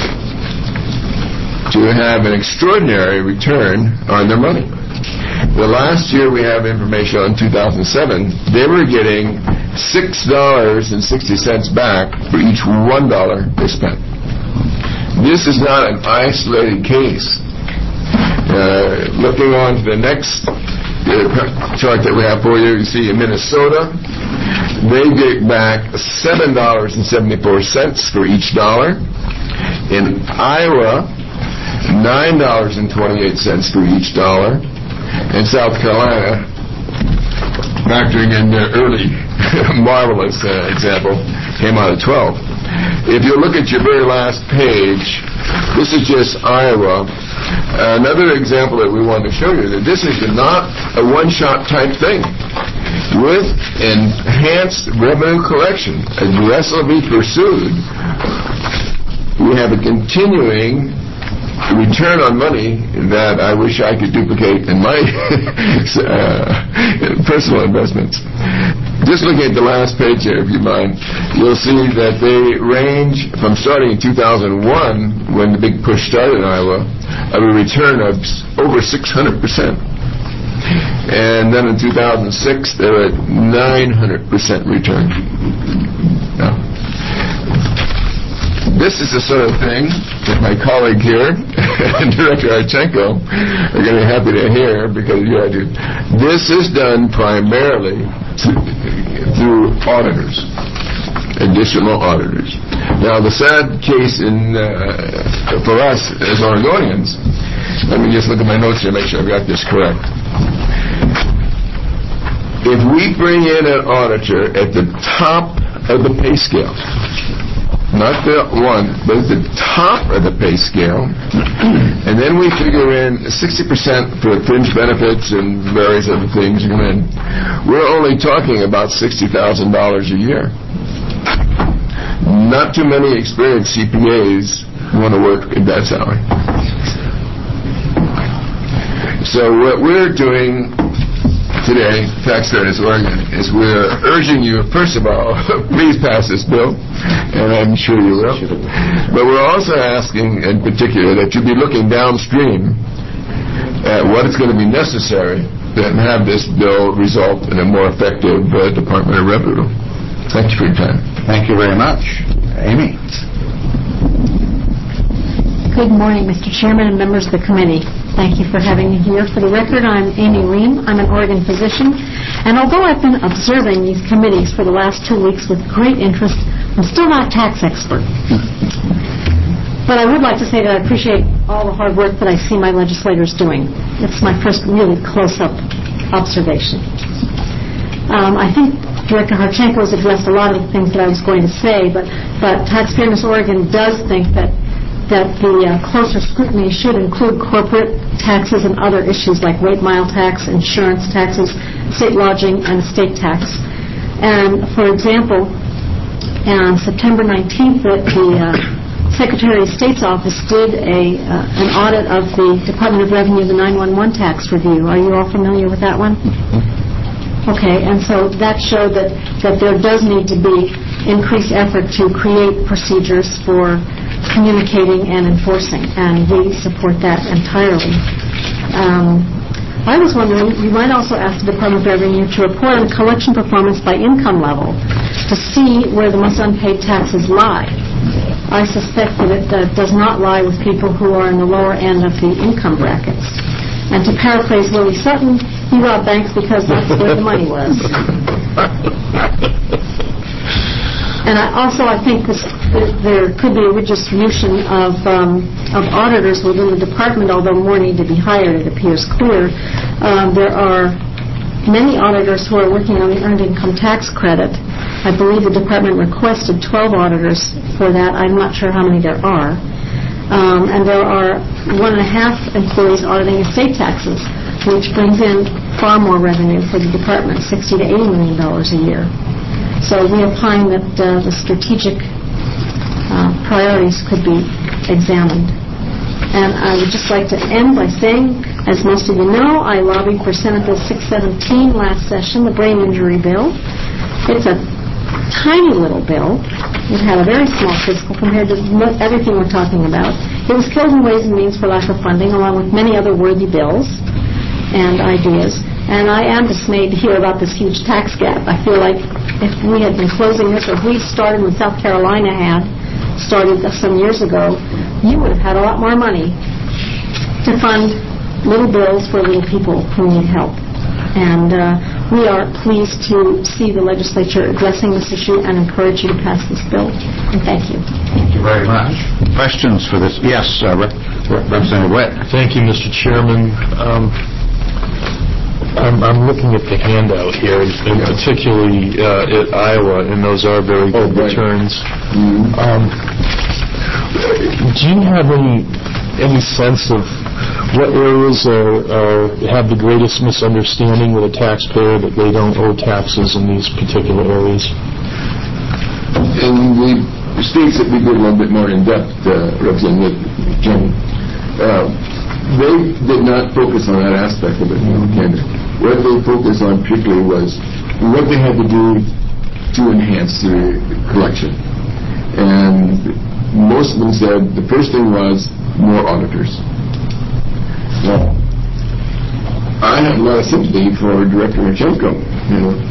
to have an extraordinary return on their money. The last year we have information on two thousand seven, they were getting six dollars and sixty cents back for each one dollar they spent. This is not an isolated case. Uh, looking on to the next uh, chart that we have for you, you see in Minnesota, they get back seven dollars and seventy-four cents for each dollar. In Iowa, nine dollars and twenty-eight cents for each dollar. In South Carolina, factoring in the early marvelous uh, example, came out at twelve. If you look at your very last page, this is just Iowa. Another example that we want to show you, that this is not a one-shot type thing. With enhanced revenue collection, aggressively pursued, we have a continuing return on money that I wish I could duplicate in my uh, personal investments. Just looking at the last page here, if you mind, you'll see that they range from starting in two thousand one, when the big push started in Iowa, of a return of over six hundred percent. And then in two thousand six, they're at nine hundred percent return. Now, this is the sort of thing that my colleague here, Director Harchenko, are going to be happy to hear, because you had to. This is done primarily through auditors, additional auditors. Now, the sad case in uh, for us as Oregonians, let me just look at my notes here, make sure I've got this correct. If we bring in an auditor at the top of the pay scale, not the one, but at the top of the pay scale, and then we figure in sixty percent for fringe benefits and various other things come in, we're only talking about sixty thousand dollars a year. Not too many experienced C P As want to work at that salary. So what we're doing today, Tax Fairness Oregon, is we're urging you, first of all, please pass this bill, and I'm sure you will. But we're also asking, in particular, that you be looking downstream at what is going to be necessary to have this bill result in a more effective uh, Department of Revenue. Thank you for your time. Thank you very much. Amy. Good morning, Mister Chairman and members of the committee. Thank you for having me here. For the record, I'm Amy Ream. I'm an Oregon physician, and although I've been observing these committees for the last two weeks with great interest, I'm still not a tax expert. But I would like to say that I appreciate all the hard work that I see my legislators doing. It's my first really close-up observation. Um, I think Director Harchenko has addressed a lot of the things that I was going to say, but, but Tax Fairness Oregon does think that that the uh, closer scrutiny should include corporate taxes and other issues like rate mile tax, insurance taxes, state lodging, and estate tax. And, for example, on September nineteenth, the, the uh, Secretary of State's office did a uh, an audit of the Department of Revenue, the nine one one tax review. Are you all familiar with that one? Okay, and so that showed that, that there does need to be increased effort to create procedures for communicating and enforcing, and we support that entirely. Um, I was wondering, you might also ask the Department of Revenue to report on collection performance by income level to see where the most unpaid taxes lie. I suspect that it uh, does not lie with people who are in the lower end of the income brackets. And to paraphrase Willie Sutton, he robbed banks because that's where the money was. And I also, I think this, there could be a redistribution of um, of auditors within the department, although more need to be hired, it appears clear. Um, there are many auditors who are working on the Earned Income Tax Credit. I believe the department requested twelve auditors for that. I'm not sure how many there are. Um, and there are one and a half employees auditing estate taxes, which brings in far more revenue for the department, sixty to eighty million dollars a year. So we opine that uh, the strategic uh, priorities could be examined. And I would just like to end by saying As most of you know, I lobbied for Senate Bill six seventeen last session, the brain injury bill. It's a tiny little bill. It had a very small fiscal compared to everything we're talking about. It was killed in Ways and Means for lack of funding, along with many other worthy bills and ideas. And I am dismayed to hear about this huge tax gap. I feel like if we had been closing this, or if we started when South Carolina had started some years ago, you would have had a lot more money to fund little bills for little people who need help. And uh, we are pleased to see the legislature addressing this issue and encourage you to pass this bill. And thank you. Thank you very much. Questions for this? Yes, uh, Rep- Rep- Representative Witt. Thank you, Mister Chairman. Um, I'm, I'm looking at the handout here, and particularly uh, at Iowa, and those are very good Oh, right. returns. Mm-hmm. Um, do you have any any sense of what areas are, are have the greatest misunderstanding with a taxpayer that they don't owe taxes in these particular areas? In the states that we go a little bit more in depth, uh, Representative Jim, uh, they did not focus on that aspect of it, you know, Canada. What they focused on particularly was what they had to do to enhance the collection. And most of them said the first thing was more auditors. Well, I have a lot of sympathy for Director Marchenko, you know.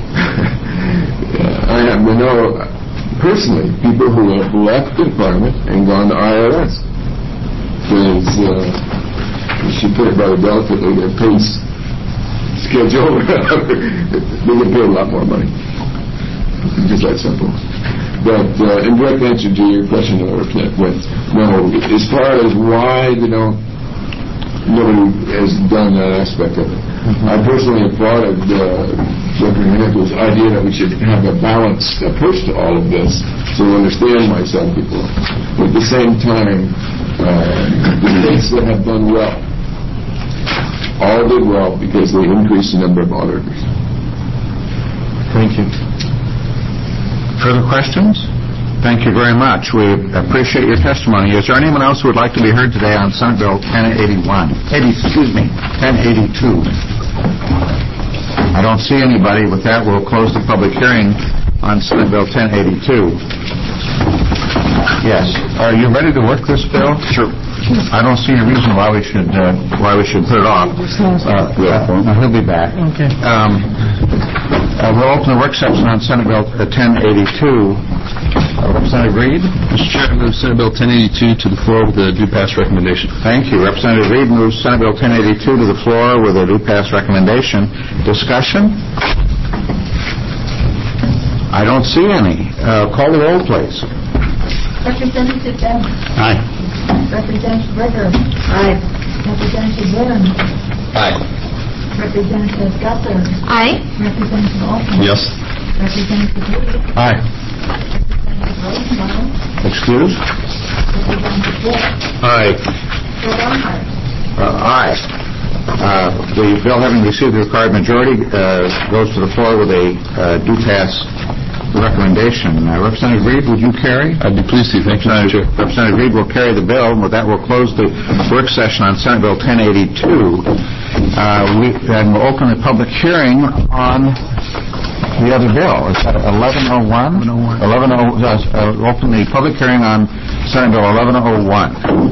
I happen to know personally people who have left the department and gone to I R S because uh, you should put it rather delicately, their pace schedule they get paid a lot more money. Just that simple. But uh, in direct answer to your question, no, as far as why they don't, nobody has done that aspect of it. Mm-hmm. I personally applauded uh, Doctor Meneto's idea that we should have a balanced approach to all of this, so we understand why some people. But at the same time, uh, the states that have done well all did well because they increased the number of auditors. Thank you. Further questions? Thank you very much. We appreciate your testimony. Is there anyone else who would like to be heard today on Senate Bill ten eighty-one? eighty, excuse me, ten eighty-two. I don't see anybody. With that, we'll close the public hearing on Senate Bill ten eighty-two. Yes. Are you ready to work this bill? Sure. I don't see any reason why we should uh, why we should put it off. Uh, uh, he'll be back. Okay. Um, uh, we'll open the work session on Senate Bill ten eighty-two. Uh, Representative Reed. Mister Chair, I move Senate Bill ten eighty-two to the floor with a due pass recommendation. Thank you. Representative Reed moves Senate Bill ten eighty-two to the floor with a due pass recommendation. Discussion? I don't see any. Uh, call the roll, please. Representative Bell. Aye. Representative Ritter. Aye. Representative Warren. Aye. Representative Guther. Aye. Representative Altman. Yes. Representative Lee. Aye. Representative Rosenbaum. Excuse? Representative Witt. Aye. Chair Barnhart. Uh, aye. Uh, the bill, having received the required majority, uh, goes to the floor with a uh, due pass recommendation. Uh, Representative Reed, would you carry? I'd be pleased to. Thank you, Mister Chair. Representative Reed will carry the bill, and with that, we'll close the work session on Senate Bill ten eighty-two. Uh, we, and we'll open the public hearing on the other bill. Is that eleven oh one? eleven oh one. Uh, open the public hearing on Senate Bill eleven oh one.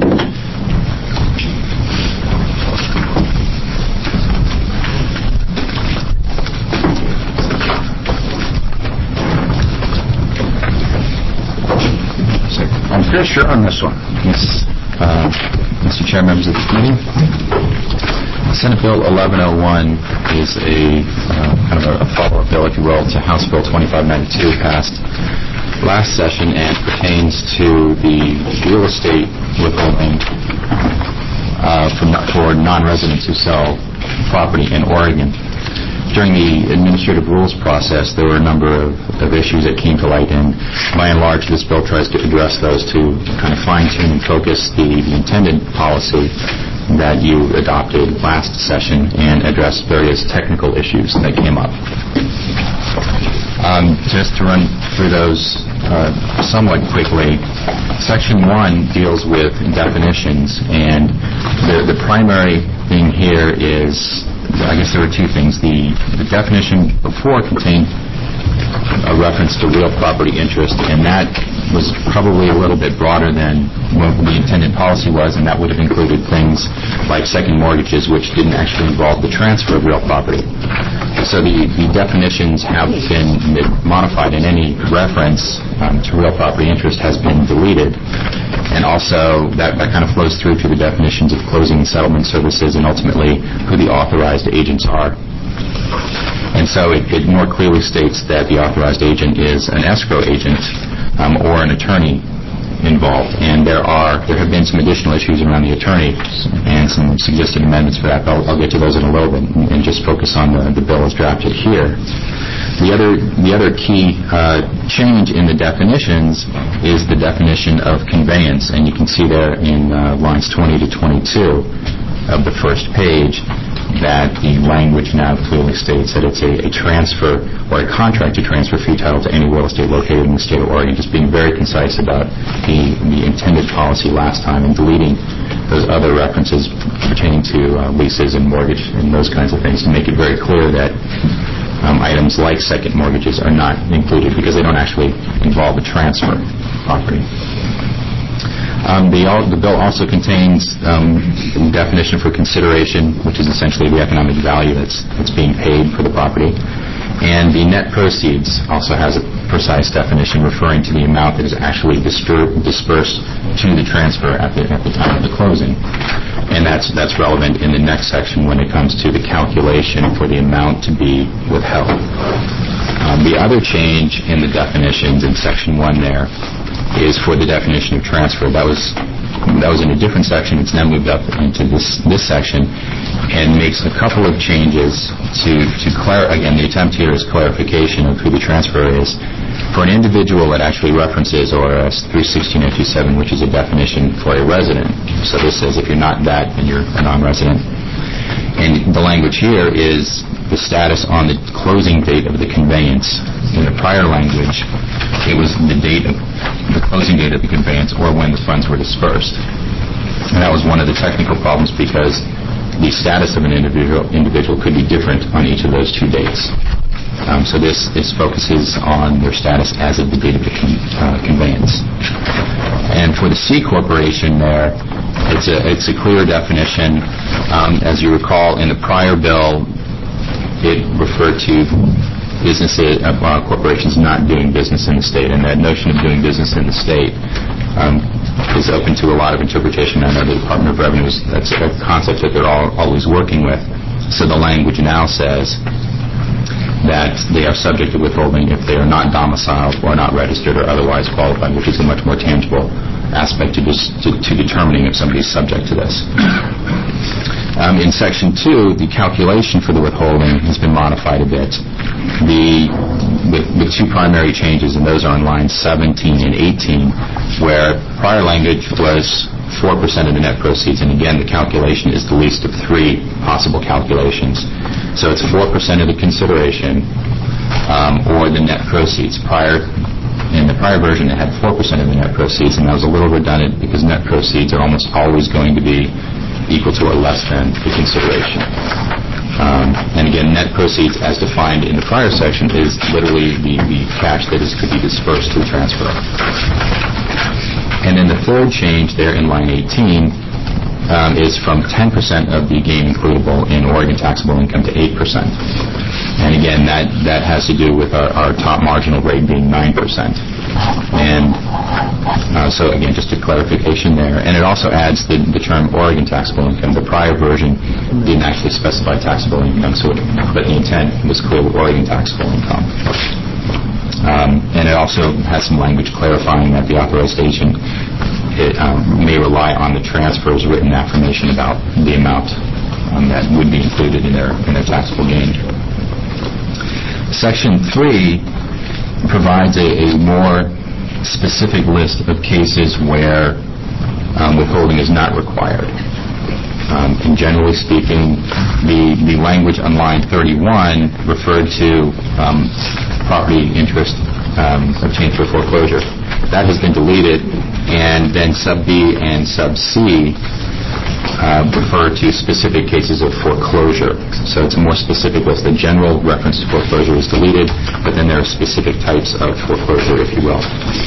I'm pretty sure on this one. Yes. Uh, Mister Chair, members of the committee, Senate Bill eleven oh one is a uh, kind of a, a follow-up bill, if you will, to House Bill twenty-five ninety-two passed last session and pertains to the real estate withholding uh, for, for non-residents who sell property in Oregon. During the administrative rules process, there were a number of, of issues that came to light, and by and large, this bill tries to address those to kind of fine-tune and focus the, the intended policy that you adopted last session and address various technical issues that came up. Um, just to run through those uh, somewhat quickly, Section one deals with definitions, and the, the primary thing here is, I guess there were two things. The, the definition before contained a reference to real property interest, and that was probably a little bit broader than what the intended policy was, and that would have included things like second mortgages, which didn't actually involve the transfer of real property. So the, the definitions have been modified, and any reference um, to real property interest has been deleted. And also, that, that kind of flows through to the definitions of closing and settlement services and ultimately who the authorized agents are. And so it, it more clearly states that the authorized agent is an escrow agent um, or an attorney involved. And there are there have been some additional issues around the attorney and some suggested amendments for that. But I'll, I'll get to those in a little bit and, and just focus on the, the bill as drafted here. The other the other key uh, change in the definitions is the definition of conveyance, and you can see there in uh, lines twenty to twenty-two of the first page that the language now clearly states that it's a, a transfer or a contract to transfer fee title to any real estate located in the state of Oregon, just being very concise about the, the intended policy last time and deleting those other references pertaining to uh, leases and mortgage and those kinds of things to make it very clear that um, items like second mortgages are not included because they don't actually involve a transfer of property. Um, the, the bill also contains um, a definition for consideration, which is essentially the economic value that's, that's being paid for the property. And the net proceeds also has a precise definition referring to the amount that is actually disper- dispersed to the transfer at the, at the time of the closing. And that's, that's relevant in the next section when it comes to the calculation for the amount to be withheld. Um, the other change in the definitions in Section one there is for the definition of transfer. That was that was in a different section. It's now moved up into this this section and makes a couple of changes to to clar- again, the attempt here is clarification of who the transfer is. For an individual, it actually references O R S three sixteen oh two seven, which is a definition for a resident. So this says if you're not that, then you're a non-resident. And the language here is the status on the closing date of the conveyance. In the prior language, it was the date of the closing date of the conveyance or when the funds were dispersed. And that was one of the technical problems because the status of an individual individual could be different on each of those two dates. Um, so this, this focuses on their status as of the date of the con- uh, conveyance. And for the C corporation there, it's a, it's a clear definition. Um, as you recall, in the prior bill, it referred to businesses, uh, corporations not doing business in the state, and that notion of doing business in the state um, is open to a lot of interpretation. I know the Department of Revenue, that's a concept that they're all, always working with. So the language now says that they are subject to withholding if they are not domiciled or not registered or otherwise qualified, which is a much more tangible aspect to, this, to, to determining if somebody is subject to this. Um, in Section two, the calculation for the withholding has been modified a bit. The, the, the two primary changes, and those are on lines seventeen and eighteen, where prior language was four percent of the net proceeds, and again, the calculation is the least of three possible calculations. So it's four percent of the consideration um, or the net proceeds. Prior, in the prior version, it had four percent of the net proceeds, and that was a little redundant because net proceeds are almost always going to be equal to or less than the consideration. Um, and again, net proceeds as defined in the prior section is literally the, the cash that is could be dispersed through transfer. And then the third change there in line eighteen um, is from ten percent of the gain includable in Oregon taxable income to eight percent. And again, that, that has to do with our, our top marginal rate being nine percent. And uh, so again, just a clarification there. And it also adds the, the term Oregon taxable income. The prior version didn't actually specify taxable income, so it, but the intent was clearly Oregon taxable income. Um, and it also has some language clarifying that the authorized agent it, um, may rely on the transfer's written affirmation about the amount um, that would be included in their in their taxable gain. Section three provides a, a more specific list of cases where um, withholding is not required. Um, and generally speaking, the, the language on line thirty-one referred to um, property interest um, obtained through foreclosure. That has been deleted, and then sub B and sub C uh, refer to specific cases of foreclosure. So it's a more specific list. The general reference to foreclosure is deleted, but then there are specific types of foreclosure, if you will,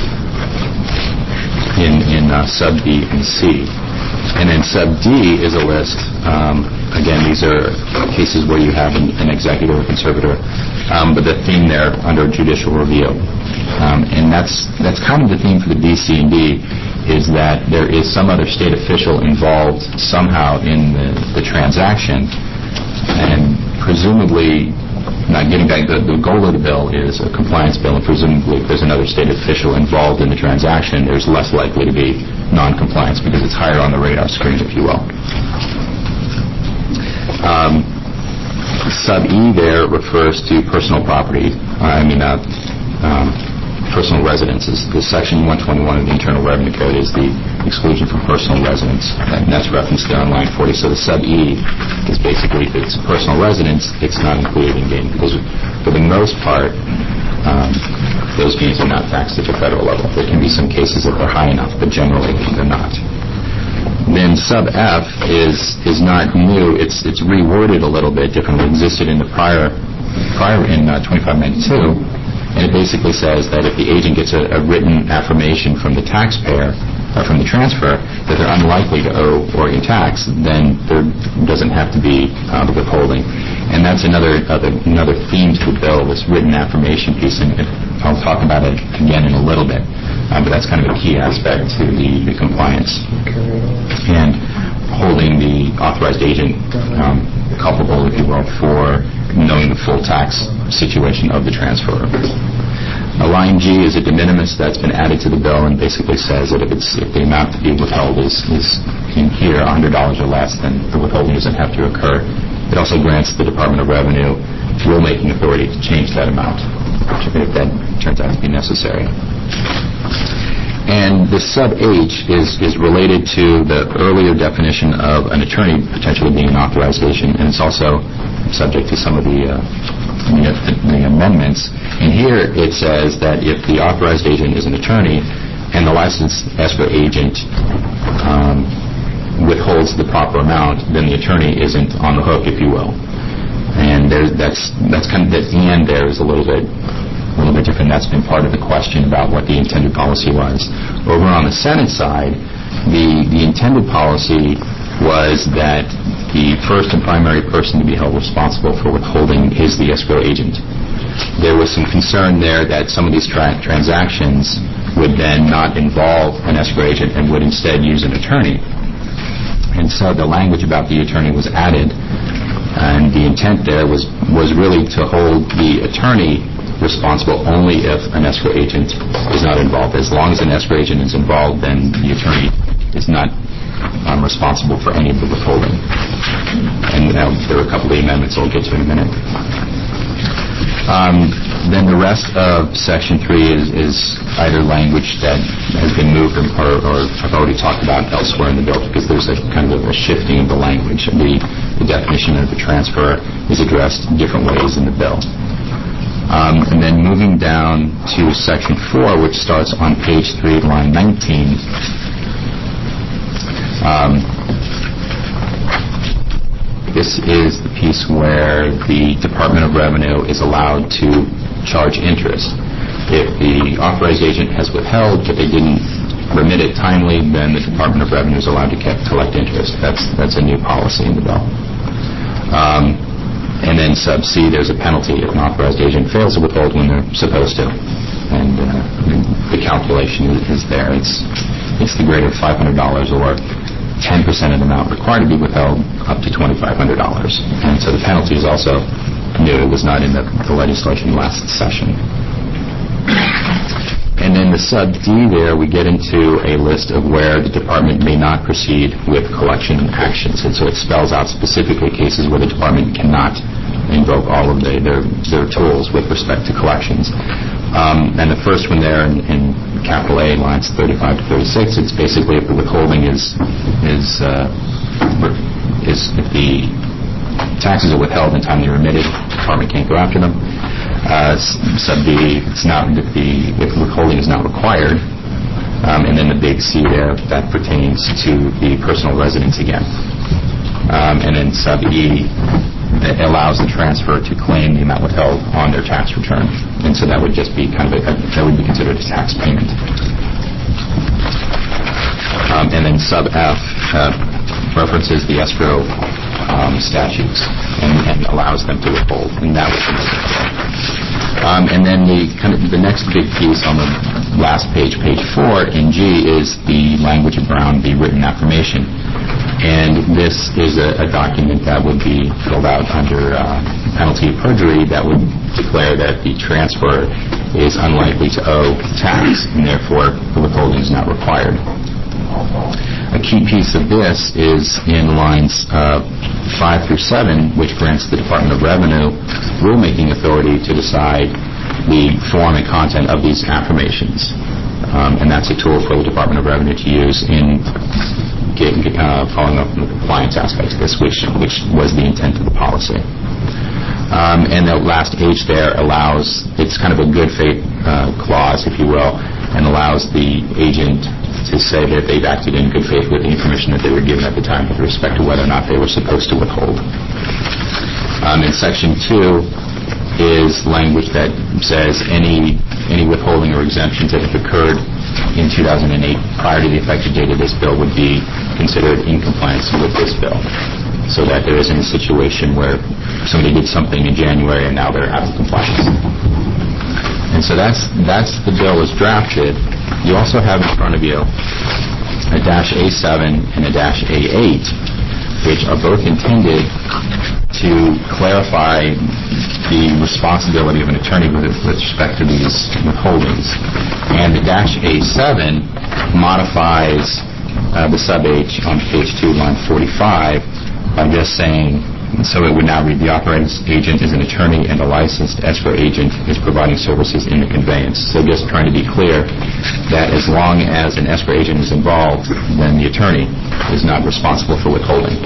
in, in uh, sub B and C. And then sub D is a list. Um, again, these are cases where you have an, an executor or conservator, um, but the theme there under judicial review. Um, and that's that's kind of the theme for the B, C, and D, is that there is some other state official involved somehow in the, the transaction, and presumably, now getting back, the, the goal of the bill is a compliance bill, and presumably if there's another state official involved in the transaction, there's less likely to be non-compliance because it's higher on the radar screen, if you will. Um, sub E there refers to personal property, uh, I mean, uh, um, personal residences. The section one twenty-one of the Internal Revenue Code is the exclusion from personal residence, and that's referenced there on line forty. So the sub E is basically, if it's a personal residence, it's not included in gain, because for the most part, um, those gains are not taxed at the federal level. There can be some cases that they're high enough, but generally they're not. Then sub F is is not new. It's it's reworded a little bit differently. It existed in the prior prior in uh, twenty-five ninety-two. And it basically says that if the agent gets a, a written affirmation from the taxpayer, or from the transfer, that they're unlikely to owe Oregon tax, then there doesn't have to be uh, the withholding. And that's another other, another theme to the bill, this written affirmation piece, and I'll talk about it again in a little bit. Uh, but that's kind of a key aspect to the, the compliance. And holding the authorized agent um, culpable, if you will, for knowing the full tax situation of the transfer. A line G is a de minimis that's been added to the bill and basically says that if, it's, if the amount to be withheld is, is in here one hundred dollars or less, then the withholding doesn't have to occur. It also grants the Department of Revenue rulemaking authority to change that amount, if that turns out to be necessary. And the sub H is, is related to the earlier definition of an attorney potentially being an authorized agent, and it's also subject to some of the, uh, the, the amendments. And here it says that if the authorized agent is an attorney and the licensed escrow agent um, withholds the proper amount, then the attorney isn't on the hook, if you will. And there, that's that's kind of the and there is a little bit. a little bit different. That's been part of the question about what the intended policy was. Over on the Senate side, the, the intended policy was that the first and primary person to be held responsible for withholding is the escrow agent. There was some concern there that some of these tra- transactions would then not involve an escrow agent and would instead use an attorney. And so the language about the attorney was added, and the intent there was, was really to hold the attorney responsible only if an escrow agent is not involved. As long as an escrow agent is involved, then the attorney is not um, responsible for any of the withholding. And uh, there are a couple of amendments I'll get to in a minute. Um, then the rest of Section three is, is either language that has been moved or, or I've already talked about elsewhere in the bill, because there's a kind of a shifting of the language. The, the definition of the transfer is addressed different ways in the bill. Um, and then moving down to Section four, which starts on page three, line nineteen. Um, this is the piece where the Department of Revenue is allowed to charge interest. If the authorized agent has withheld, but they didn't remit it timely, then the Department of Revenue is allowed to ke- collect interest. That's that's a new policy in the bill. Um, And then sub C, there's a penalty if an authorized agent fails to withhold when they're supposed to. And uh, the calculation is, is there. It's it's the grade of five hundred dollars or ten percent of the amount required to be withheld up to twenty-five hundred dollars. And so the penalty is also new. It was not in the, the legislation last session. And then the sub D there, we get into a list of where the department may not proceed with collection actions. And so it spells out specifically cases where the department cannot invoke all of the, their, their tools with respect to collections. Um, and the first one there in, in capital A, lines thirty-five to thirty-six, it's basically if the withholding is, is, uh, is if the taxes are withheld and timely remitted, the department can't go after them. Uh, sub B, it's not if the if withholding is not required, um, and then the big C there, that pertains to the personal residence again. Um, and then sub E, it allows the transfer to claim the amount withheld on their tax return. And so that would just be kind of a, that would be considered a tax payment. Um, and then sub F uh, references the escrow um, statutes and, and allows them to withhold. And that would be um, and then the kind of the next big piece on the last page, page four in G, is the language around the written affirmation. And this is a, a document that would be filled out under uh, penalty of perjury that would declare that the transfer is unlikely to owe tax, and therefore the withholding is not required. A key piece of this is in lines uh, five through seven, which grants the Department of Revenue rulemaking authority to decide the form and content of these affirmations. Um, and that's a tool for the Department of Revenue to use in get, uh, following up on the compliance aspects of this, which, which was the intent of the policy. Um, and the last H there allows, it's kind of a good faith uh, clause, if you will, and allows the agent to say that they've acted in good faith with the information that they were given at the time with respect to whether or not they were supposed to withhold. Um, in Section two is language that says any any withholding or exemptions that have occurred in two thousand eight prior to the effective date of this bill would be considered in compliance with this bill, so that there isn't a situation where somebody did something in January and now they're out of compliance. And so that's that's the bill as drafted. You also have in front of you a dash A seven and a dash A eight, which are both intended to clarify the responsibility of an attorney with, with respect to these withholdings. And the dash A seven modifies uh, the sub H on page two, line forty-five, by just saying, so it would now read, the authorized agent is an attorney and a licensed escrow agent is providing services in the conveyance. So just trying to be clear that as long as an escrow agent is involved, then the attorney is not responsible for withholding.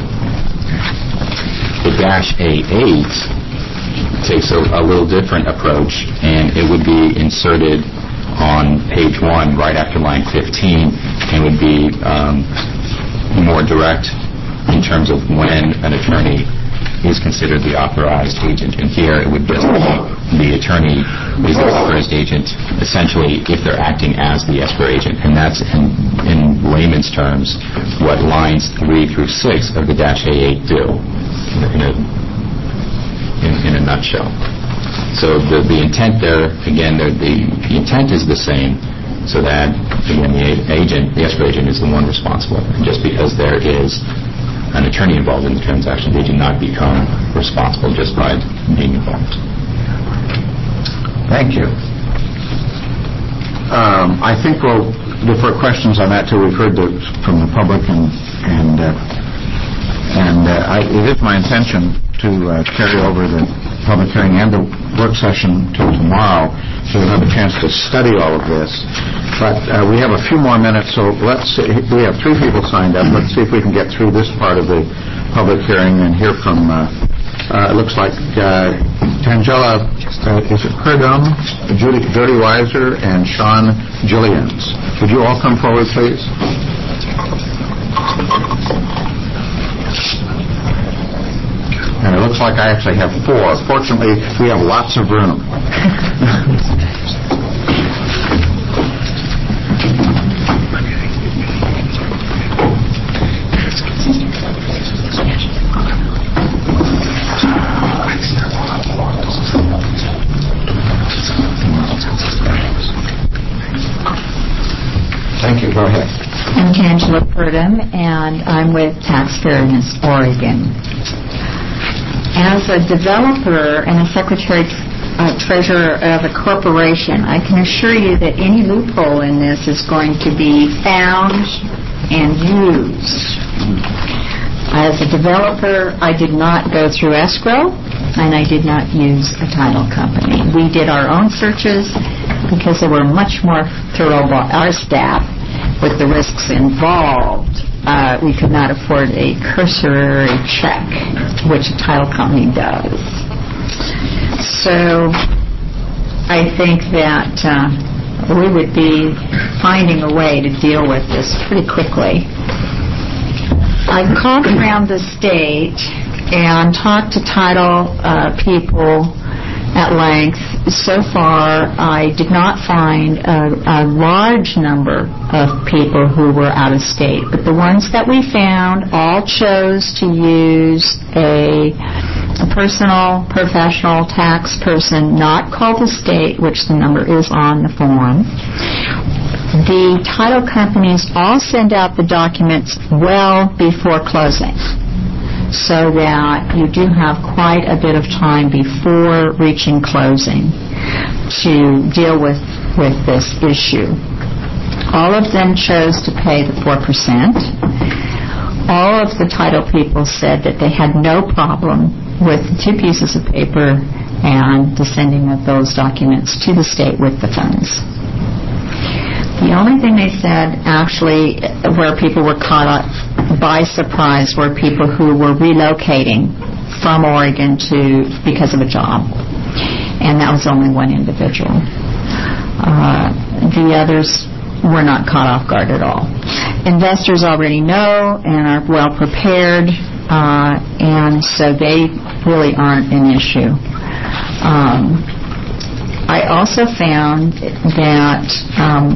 The dash A eight takes a, a little different approach, and it would be inserted on page one right after line fifteen, and would be um, more direct in terms of when an attorney is considered the authorized agent. And here it would just be the attorney is the authorized agent, essentially, if they're acting as the escrow agent. And that's, in, in layman's terms, what lines three through six of the dash A eight do in a, in, in a nutshell. So the, the intent there, again, the, the, the intent is the same, so that, again, the agent, the escrow agent, is the one responsible. And just because there is an attorney involved in the transaction, they do not become responsible just by being involved. Thank you. Um, I think we'll defer questions on that till we've heard the, from the public, and and uh, and uh, I, it is my intention to uh, carry over the public hearing and the work session till tomorrow, so we'll have a chance to study all of this. But uh, we have a few more minutes, so let's see. We have three people signed up. Let's see if we can get through this part of the public hearing and hear from, uh, uh, it looks like uh, Tangela, uh, is it Perdum, Judy, Judy Weiser, and Sean Gillians. Would you all come forward, please? And it looks like I actually have four. Fortunately, we have lots of room. Thank you. Go ahead. I'm Tangela Purdom, and I'm with Tax Fairness Oregon. As a developer and a secretary uh, treasurer of a corporation, I can assure you that any loophole in this is going to be found and used. As a developer, I did not go through escrow, and I did not use a title company. We did our own searches because they were much more thorough by our staff with the risks involved. Uh, we could not afford a cursory check, which a title company does. So I think that uh, we would be finding a way to deal with this pretty quickly. I called around the state and talked to title uh, people at length. So far, I did not find a, a large number of people who were out of state, but the ones that we found all chose to use a, a personal, professional tax person, not called the state, which the number is on the form. The title companies all send out the documents well before closing, so that you do have quite a bit of time before reaching closing to deal with, with this issue. All of them chose to pay the four percent. All of the title people said that they had no problem with two pieces of paper and the sending of those documents to the state with the funds. The only thing they said, actually, where people were caught up by surprise were people who were relocating from Oregon to because of a job, and that was only one individual. Uh, the others were not caught off guard at all. Investors already know and are well prepared, uh, and so they really aren't an issue. Um, I also found that um,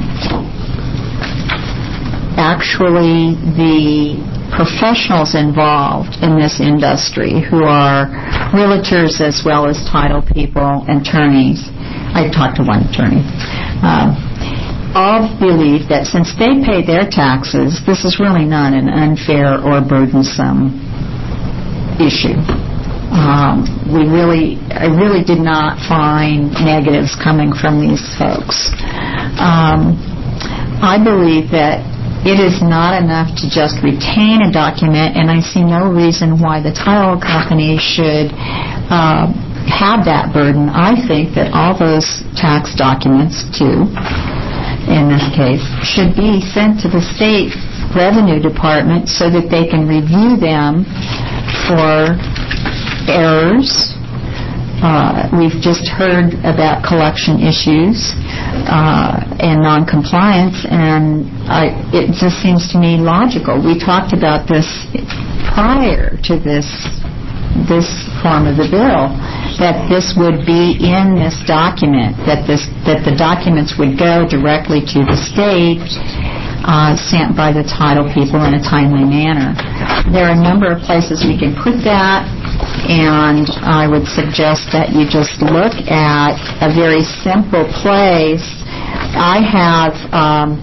actually the professionals involved in this industry, who are realtors as well as title people, attorneys, I talked to one attorney, uh, all believe that since they pay their taxes, this is really not an unfair or burdensome issue. Um, we really, I really did not find negatives coming from these folks. Um, I believe that it is not enough to just retain a document, and I see no reason why the title company should uh, have that burden. I think that all those tax documents, too, in this case, should be sent to the state revenue department so that they can review them for errors. Uh, we've just heard about collection issues uh, and non-compliance, and I, it just seems to me logical. We talked about this prior to this this form of the bill, that this would be in this document, that this that the documents would go directly to the state, uh, sent by the title people in a timely manner. There are a number of places we can put that, and I would suggest that you just look at a very simple place. I have um,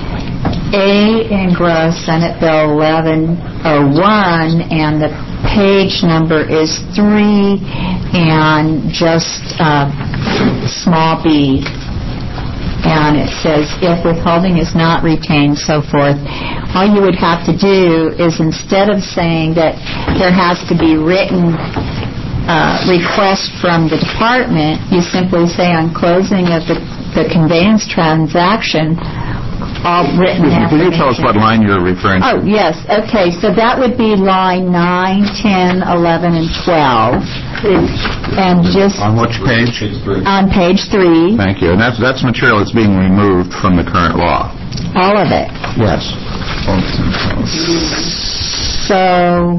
A in gross Senate Bill eleven oh one, and the page number is three, and just uh, small b. And it says, if withholding is not retained, so forth. All you would have to do is, instead of saying that there has to be written uh, request from the department, you simply say on closing of the, the conveyance transaction, all written Can you tell us what line you're referring to? Oh, yes. Okay, so that would be line nine, ten, eleven, and twelve. And just... On which page? On page three. Thank you. And that's, that's material that's being removed from the current law. All of it. Yes. So...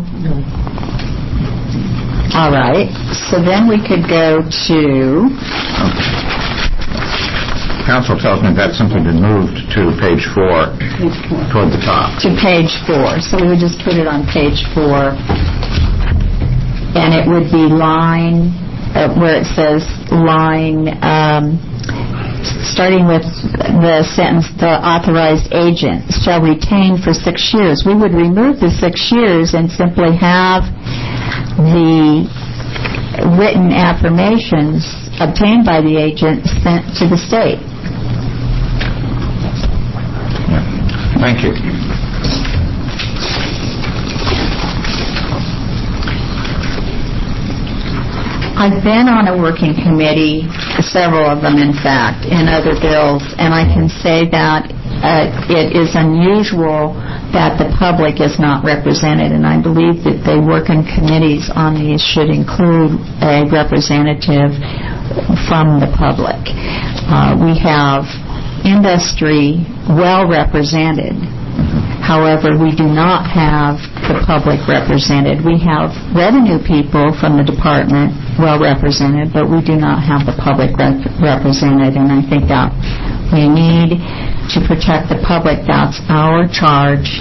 All right. So then we could go to... Okay. Council tells me that's simply been moved to page four, page four, toward the top. To page four. So we would just put it on page four, and it would be line, uh, where it says line, um, starting with the sentence, the authorized agent shall retain for six years. We would remove the six years and simply have the written affirmations obtained by the agent sent to the state. Thank you. I've been on a working committee, several of them in fact, in other bills, and I can say that uh, it is unusual that the public is not represented, and I believe that the working committees on these should include a representative from the public. Uh, we have industry well represented. However, we do not have the public represented. We have revenue people from the department well represented, but we do not have the public rep- represented, and I think that we need to protect the public. That's our charge,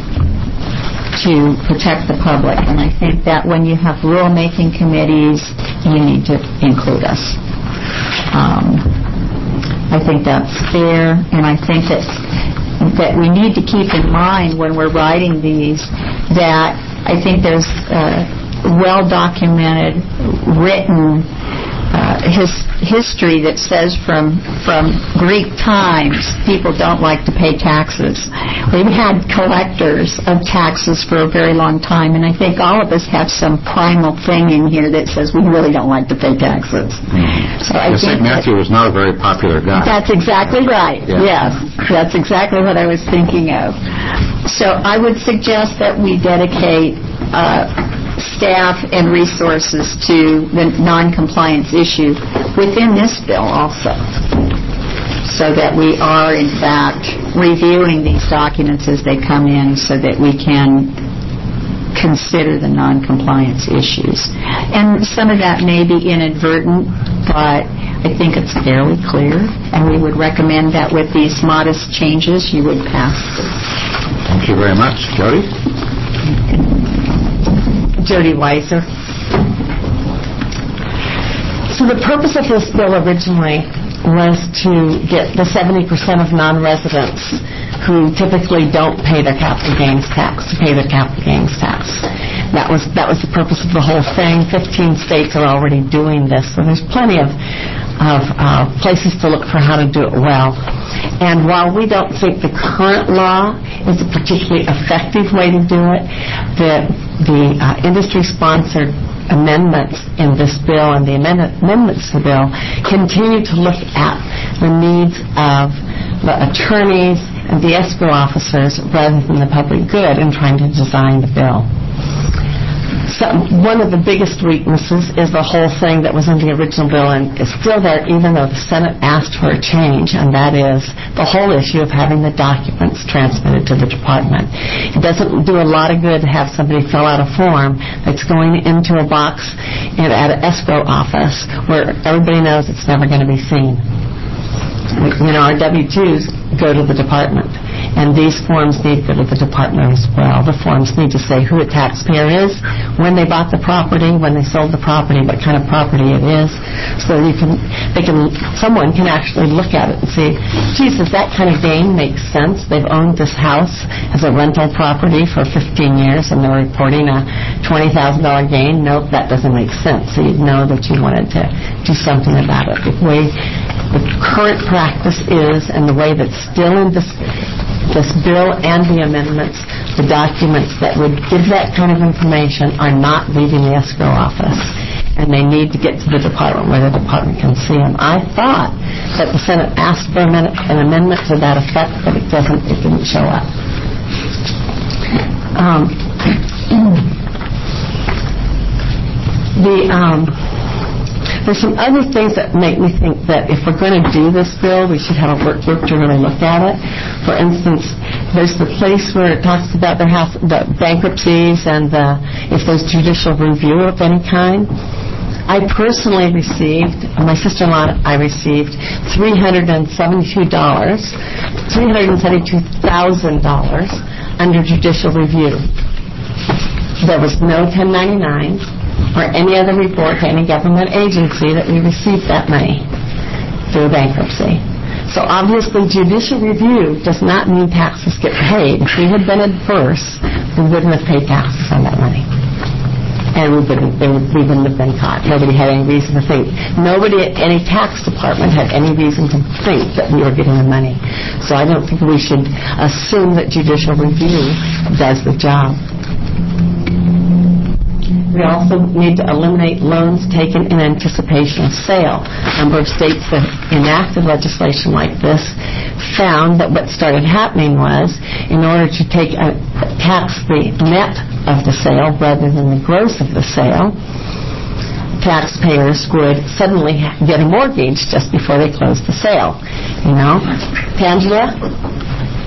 to protect the public, and I think that when you have rule-making committees, you need to include us. Um, I think that's fair, and I think that that we need to keep in mind when we're writing these that I think there's uh, well-documented, written uh, his history that says from from Greek times people don't like to pay taxes. We've had collectors of taxes for a very long time, and I think all of us have some primal thing in here that says we really don't like to pay taxes. Mm-hmm. So I Saint think Matthew was not a very popular guy. That's exactly right. Yeah. Yes, that's exactly what I was thinking of. So I would suggest that we dedicate uh, staff and resources to the non-compliance issue within this bill also, so that we are, in fact, reviewing these documents as they come in so that we can consider the non-compliance issues. And some of that may be inadvertent, but I think it's fairly clear, and we would recommend that with these modest changes, you would pass this. Thank you very much. Jody? Jody Weiser. So the purpose of this bill originally was to get the seventy percent of non-residents who typically don't pay their capital gains tax to pay their capital gains tax. That was that was the purpose of the whole thing. Fifteen states are already doing this, so there's plenty of of uh, places to look for how to do it well. And while we don't think the current law is a particularly effective way to do it, the the uh, industry-sponsored amendments in this bill and the amend- amendments to the bill continue to look at the needs of the attorneys and the escrow officers rather than the public good in trying to design the bill. So one of the biggest weaknesses is the whole thing that was in the original bill and is still there even though the Senate asked for a change, and that is the whole issue of having the documents transmitted to the department. It doesn't do a lot of good to have somebody fill out a form that's going into a box in, at an escrow office where everybody knows it's never going to be seen. You know, our W two's go to the department, and these forms need to go to the department as well. The forms need to say who a taxpayer is, when they bought the property, when they sold the property, what kind of property it is, so you can, they can, someone can actually look at it and see, geez, does that kind of gain make sense? They've owned this house as a rental property for fifteen years, and they're reporting a twenty thousand dollars gain. Nope, that doesn't make sense. So you'd know that you wanted to do something about it. The way the current practice is, and the way that's still in this this bill and the amendments, the documents that would give that kind of information are not leaving the escrow office, and they need to get to the department where the department can see them. I thought that the Senate asked for an amendment to that effect, but it doesn't. It didn't show up. Um, the um, There's some other things that make me think that if we're going to do this bill, we should have a work group to really look at it. For instance, there's the place where it talks about the, house, the bankruptcies and the, if there's judicial review of any kind. I personally received, my sister-in-law and I received three hundred seventy-two dollars, three hundred seventy-two thousand dollars under judicial review. There was no ten ninety-nines or any other report to any government agency that we received that money through bankruptcy. So obviously judicial review does not mean taxes get paid. If we had been adverse, we wouldn't have paid taxes on that money. And we wouldn't, we wouldn't have been caught. Nobody had any reason to think. Nobody at any tax department had any reason to think that we were getting the money. So I don't think we should assume that judicial review does the job. We also need to eliminate loans taken in anticipation of sale. A number of states that enacted legislation like this found that what started happening was, in order to take a, tax the net of the sale rather than the gross of the sale, taxpayers would suddenly get a mortgage just before they closed the sale. You know, Tangela?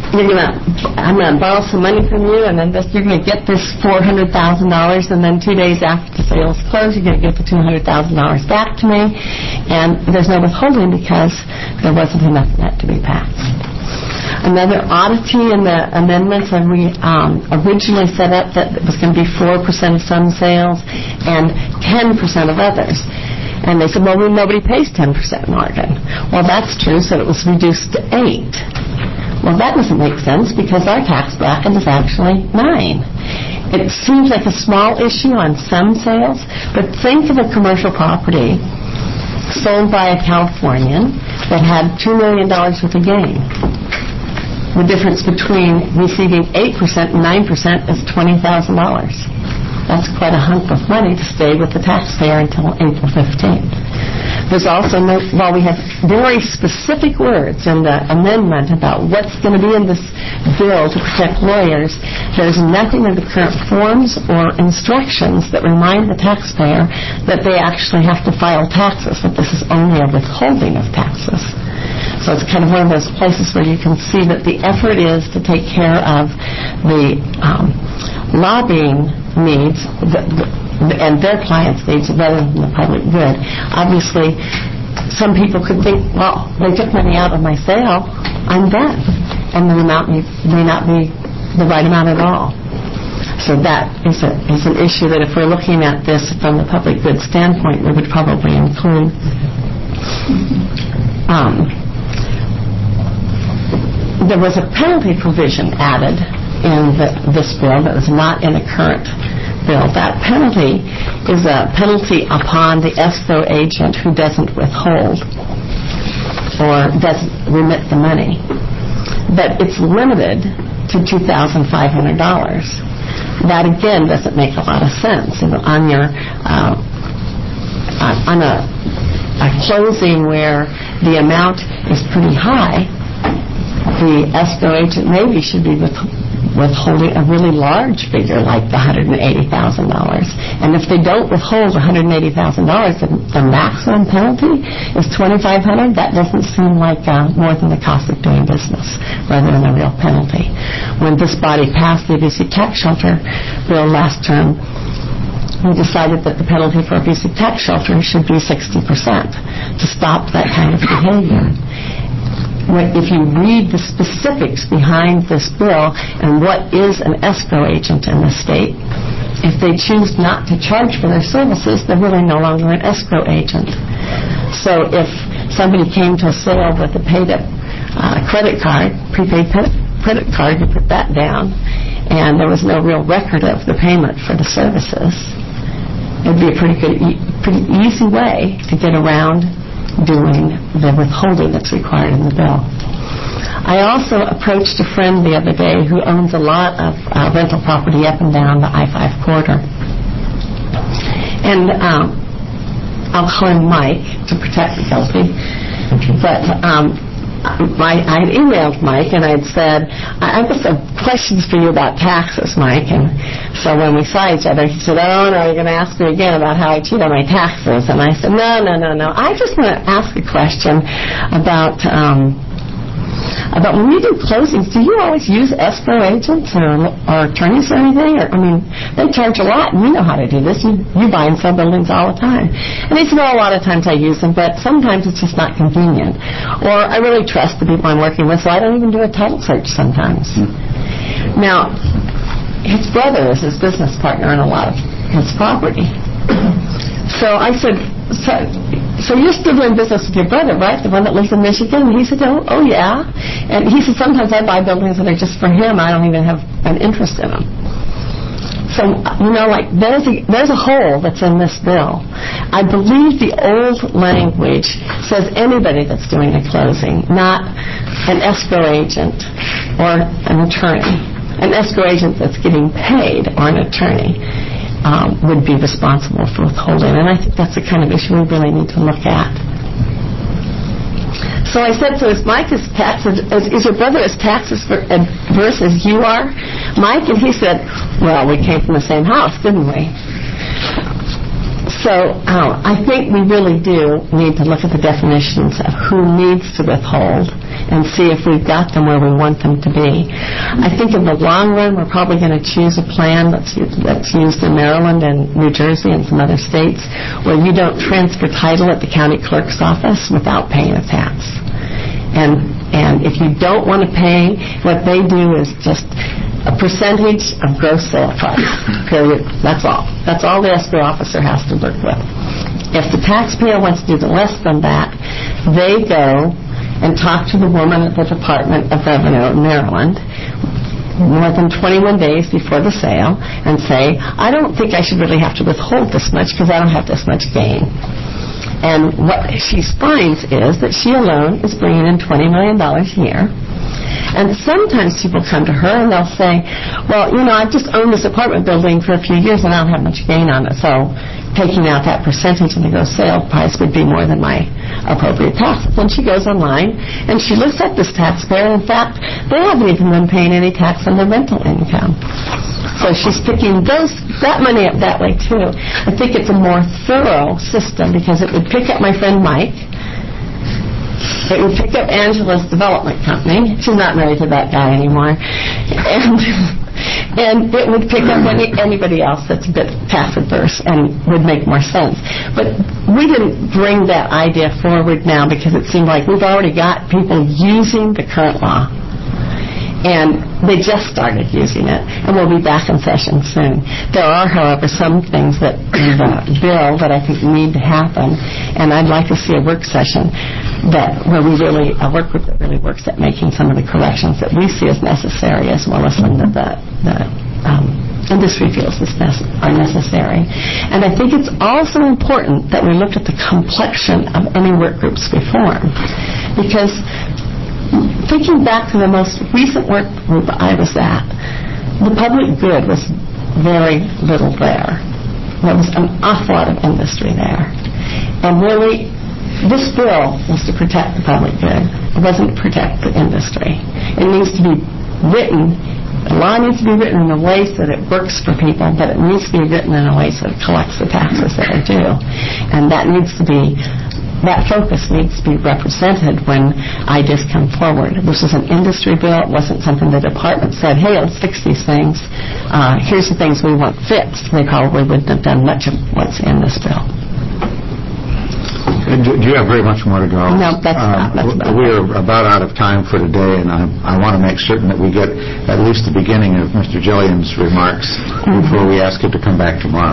you're gonna, I'm going to borrow some money from you, and then this, you're going to get this four hundred thousand dollars, and then two days after the sale's closed, you're going to get the two hundred thousand dollars back to me, and there's no withholding because there wasn't enough net to be passed. Another oddity in the amendments, when we um, originally set up that it was going to be four percent of some sales and ten percent of others. And they said, well, we, nobody pays ten percent in Oregon. Well, that's true, so it was reduced to eight. Well, that doesn't make sense because our tax bracket is actually nine. It seems like a small issue on some sales, but think of a commercial property sold by a Californian that had two million dollars worth of gain. The difference between receiving eight percent and nine percent is twenty thousand dollars. That's quite a hunk of money to stay with the taxpayer until April fifteenth. There's also no, while we have very specific words in the amendment about what's going to be in this bill to protect lawyers, there's nothing in the current forms or instructions that remind the taxpayer that they actually have to file taxes, that this is only a withholding of taxes. So it's kind of one of those places where you can see that the effort is to take care of the um, lobbying needs the, the, and their clients' needs rather than the public good. Obviously, some people could think, well, they took money out of my sale, I'm done. And the amount may, may not be the right amount at all. So that is, a, is an issue that if we're looking at this from the public good standpoint, we would probably include. Um, there was a penalty provision added in the, this bill that was not in the current bill. That penalty is a penalty upon the escrow agent who doesn't withhold or doesn't remit the money. But it's limited to two thousand five hundred dollars. That, again, doesn't make a lot of sense. On your uh, on a, a closing where the amount is pretty high, the escrow agent maybe should be with, withholding a really large figure like the one hundred eighty thousand dollars. And if they don't withhold one hundred eighty thousand dollars, the, the maximum penalty is twenty-five hundred dollars. That doesn't seem like uh, more than the cost of doing business rather than a real penalty. When this body passed the abusive tax shelter bill last term, we decided that the penalty for abusive tax shelter should be sixty percent to stop that kind of behavior. If you read the specifics behind this bill and what is an escrow agent in the state, if they choose not to charge for their services, they're really no longer an escrow agent. So if somebody came to a sale with a paid-up uh, credit card, prepaid credit card, you put that down, and there was no real record of the payment for the services, it would be a pretty good, e- pretty easy way to get around doing the withholding that's required in the bill. I also approached a friend the other day who owns a lot of uh, rental property up and down the I five corridor. And um, I'll call him Mike to protect the guilty. But um, I, I had emailed Mike and I had said, I have some questions for you about taxes, Mike. And so when we saw each other, he said, oh, no, you're going to ask me again about how I cheat on my taxes. And I said, no, no, no, no. I just want to ask a question about um, about when you do closings, do you always use escrow agents or, or attorneys or anything? Or, I mean, they charge a lot, and you know how to do this. You, you buy and sell buildings all the time. And he said, well, a lot of times I use them, but sometimes it's just not convenient. Or I really trust the people I'm working with, so I don't even do a title search sometimes. Mm-hmm. Now, his brother is his business partner in a lot of his property. So I said, so, so you're still doing business with your brother, right? The one that lives in Michigan? And he said, oh, oh, yeah. And he said, sometimes I buy buildings that are just for him. I don't even have an interest in them. So, you know, like, there's a, there's a hole that's in this bill. I believe the old language says anybody that's doing a closing, not an escrow agent or an attorney. An escrow agent that's getting paid or an attorney Um, would be responsible for withholding. And I think that's the kind of issue we really need to look at. So I said, so is Mike as tax, is, is your brother as tax adverse as you are, Mike? And he said, well, we came from the same house, didn't we? So uh, I think we really do need to look at the definitions of who needs to withhold and see if we've got them where we want them to be. I think in the long run, we're probably going to choose a plan that's, that's used in Maryland and New Jersey and some other states where you don't transfer title at the county clerk's office without paying a tax. And and if you don't want to pay, what they do is just a percentage of gross sale price, period. That's all. That's all the escrow officer has to work with. If the taxpayer wants to do less than that, they go and talk to the woman at the Department of Revenue in Maryland more than twenty-one days before the sale and say, I don't think I should really have to withhold this much because I don't have this much gain. And what she finds is that she alone is bringing in twenty million dollars a year. And sometimes people come to her and they'll say, well, you know, I've just owned this apartment building for a few years and I don't have much gain on it. So taking out that percentage of the gross sale price would be more than my appropriate tax. Then she goes online and she looks at this taxpayer. In fact, they haven't even been paying any tax on their rental income. So she's picking those that money up that way, too. I think it's a more thorough system because it would pick up my friend Mike. It would pick up Angela's development company. She's not married to that guy anymore. And and it would pick up any, anybody else that's a bit tax adverse and would make more sense. But we didn't bring that idea forward now because it seemed like we've already got people using the current law. And they just started using it, and we'll be back in session soon. There are, however, some things that in the bill that I think need to happen, and I'd like to see a work session that where we really, a work group that really works at making some of the corrections that we see as necessary, as well as some that the, the um, industry feels is nece- are necessary. And I think it's also important that we look at the complexion of any work groups we form, because thinking back to the most recent work group I was at, the public good was very little there. There was an awful lot of industry there. And really, this bill was to protect the public good. It wasn't to protect the industry. It needs to be written, the law needs to be written in a way so that it works for people, but it needs to be written in a way so it collects the taxes that it do. And that needs to be That focus needs to be represented when ideas come forward. This was an industry bill. It wasn't something the department said, hey, let's fix these things. Uh, here's the things we want fixed. They probably wouldn't have done much of what's in this bill. Do, do you have very much more to go? No, that's um, not. That's about we are about out of time for today, and I, I want to make certain that we get at least the beginning of Mister Jillian's remarks mm-hmm. before we ask him to come back tomorrow.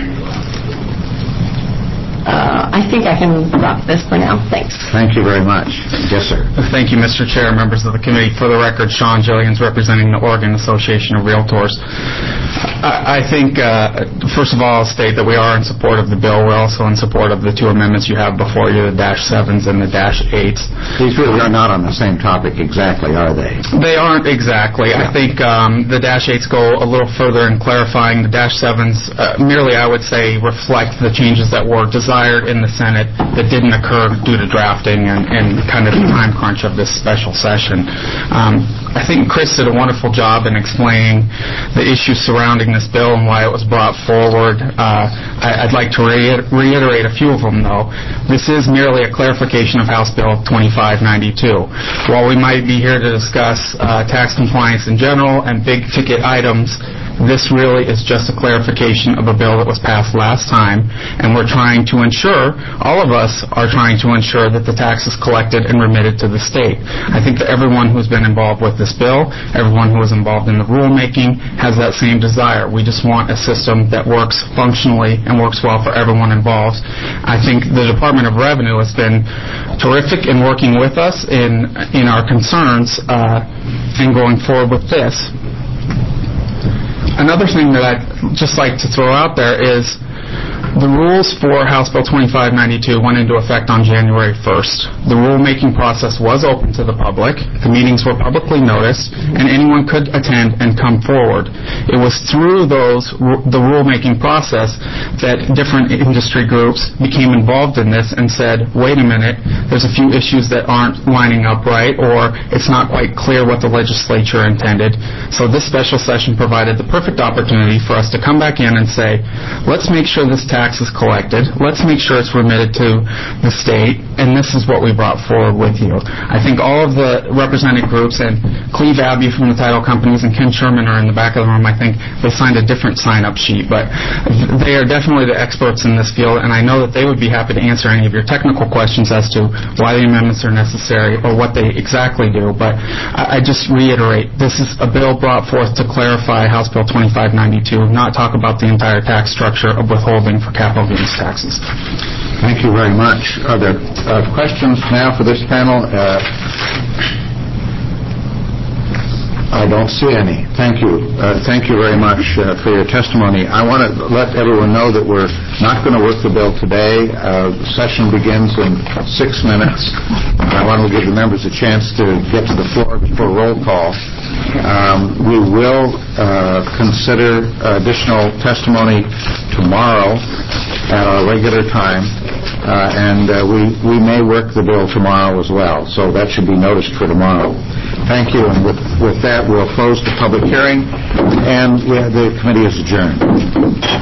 Uh, I think I can drop this for now. Thanks. Thank you very much. Yes, sir. Thank you, Mister Chair, members of the committee. For the record, Sean Jillians, representing the Oregon Association of Realtors. I, I think, uh, first of all, I'll state that we are in support of the bill. We're also in support of the two amendments you have before you, the dash sevens and the dash eights. These really are not on the same topic exactly, are they? They aren't exactly. Yeah. I think um, the dash eights go a little further in clarifying. The dash sevens uh, merely, I would say, reflect the changes that were desired in the Senate that didn't occur due to drafting and, and kind of the time crunch of this special session. Um, I think Chris did a wonderful job in explaining the issues surrounding this bill and why it was brought forward. Uh, I, I'd like to re- reiterate a few of them, though. This is merely a clarification of House Bill twenty-five ninety-two. While we might be here to discuss uh, tax compliance in general and big-ticket items, this really is just a clarification of a bill that was passed last time, and we're trying to ensure, all of us are trying to ensure that the tax is collected and remitted to the state. I think that everyone who's been involved with this bill, everyone who is involved in the rulemaking, has that same desire. We just want a system that works functionally and works well for everyone involved. I think the Department of Revenue has been terrific in working with us in, in our concerns uh, and going forward with this. Another thing that I'd just like to throw out there is the rules for House Bill twenty-five ninety-two went into effect on January first. The rulemaking process was open to the public. The meetings were publicly noticed, and anyone could attend and come forward. It was through those the rulemaking process that different industry groups became involved in this and said, wait a minute, there's a few issues that aren't lining up right, or it's not quite clear what the legislature intended. So this special session provided the perfect opportunity for us to come back in and say, let's make sure this taxes collected. Let's make sure it's remitted to the state, and this is what we brought forward with you. I think all of the represented groups, and Cleve Abbey from the title companies and Ken Sherman are in the back of the room. I think they signed a different sign-up sheet, but they are definitely the experts in this field, and I know that they would be happy to answer any of your technical questions as to why the amendments are necessary or what they exactly do. But I, I just reiterate, this is a bill brought forth to clarify House Bill twenty-five ninety-two, not talk about the entire tax structure of withholding for capital gains taxes. Thank you very much. Are there uh, questions now for this panel? Uh, I don't see any. Thank you. Uh, thank you very much uh, for your testimony. I want to let everyone know that we're not going to work the bill today. Uh, the session begins in six minutes. I want to give the members a chance to get to the floor before roll call. Um, we will uh, consider additional testimony tomorrow at our regular time, uh, and uh, we, we may work the bill tomorrow as well, so that should be noticed for tomorrow. Thank you, and with, with that, we'll close the public hearing, and yeah, the committee is adjourned.